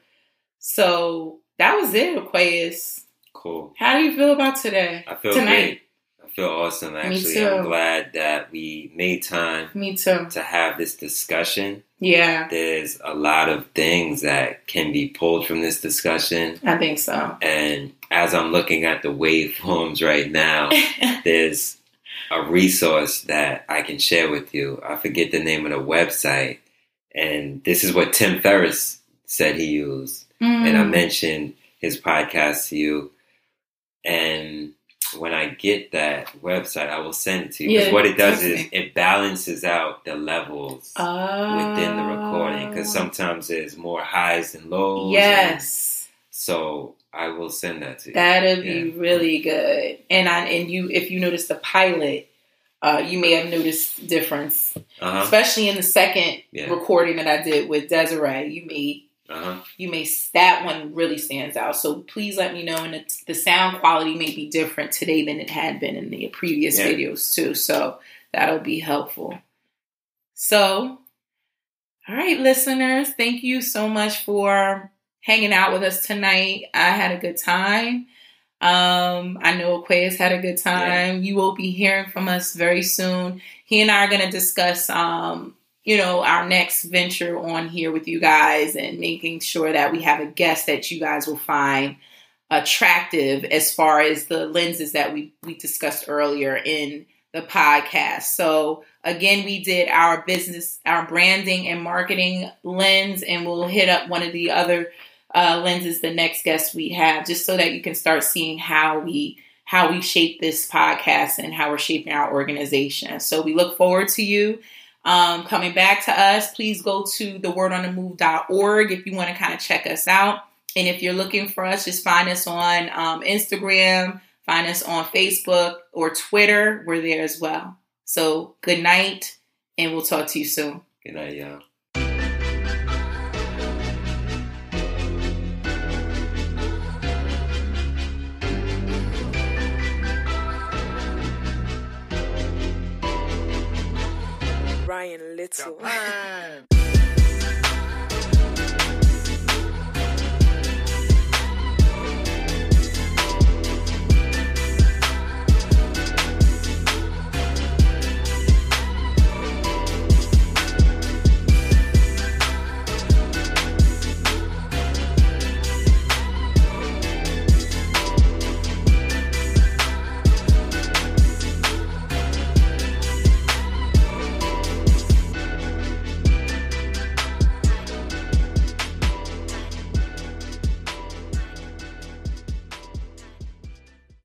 So that was it, Aquarius. Cool. How do you feel about today? I feel great. I feel awesome, actually. Me too. I'm glad that we made time to have this discussion. Yeah. There's a lot of things that can be pulled from this discussion. I think so. And as I'm looking at the waveforms right now, there's a resource that I can share with you. I forget the name of the website. And this is what Tim Ferriss said he used. And I mentioned his podcast to you. And So when I get that website, I will send it to you. Because what it does is it balances out the levels within the recording. Because sometimes there's more highs than lows. Yes. So I will send that to you. That'd be really good. And you, if you notice the pilot, you may have noticed difference, especially in the second recording that I did with Desiree. You may that one really stands out. So please let me know. And the sound quality may be different today than it had been in the previous videos too. So that'll be helpful. So, all right, listeners, thank you so much for hanging out with us tonight. I had a good time. I know Aquarius had a good time. Yeah. You will be hearing from us very soon. He and I are going to discuss, our next venture on here with you guys and making sure that we have a guest that you guys will find attractive as far as the lenses that we discussed earlier in the podcast. So again, we did our branding and marketing lens, and we'll hit up one of the other lenses the next guest we have, just so that you can start seeing how we shape this podcast and how we're shaping our organization. So we look forward to you coming back to us. Please go to thewordonthemove.org if you want to kind of check us out. And if you're looking for us, just find us on Instagram, find us on Facebook or Twitter. We're there as well. So good night, and we'll talk to you soon. Good night, y'all. Ryan Little.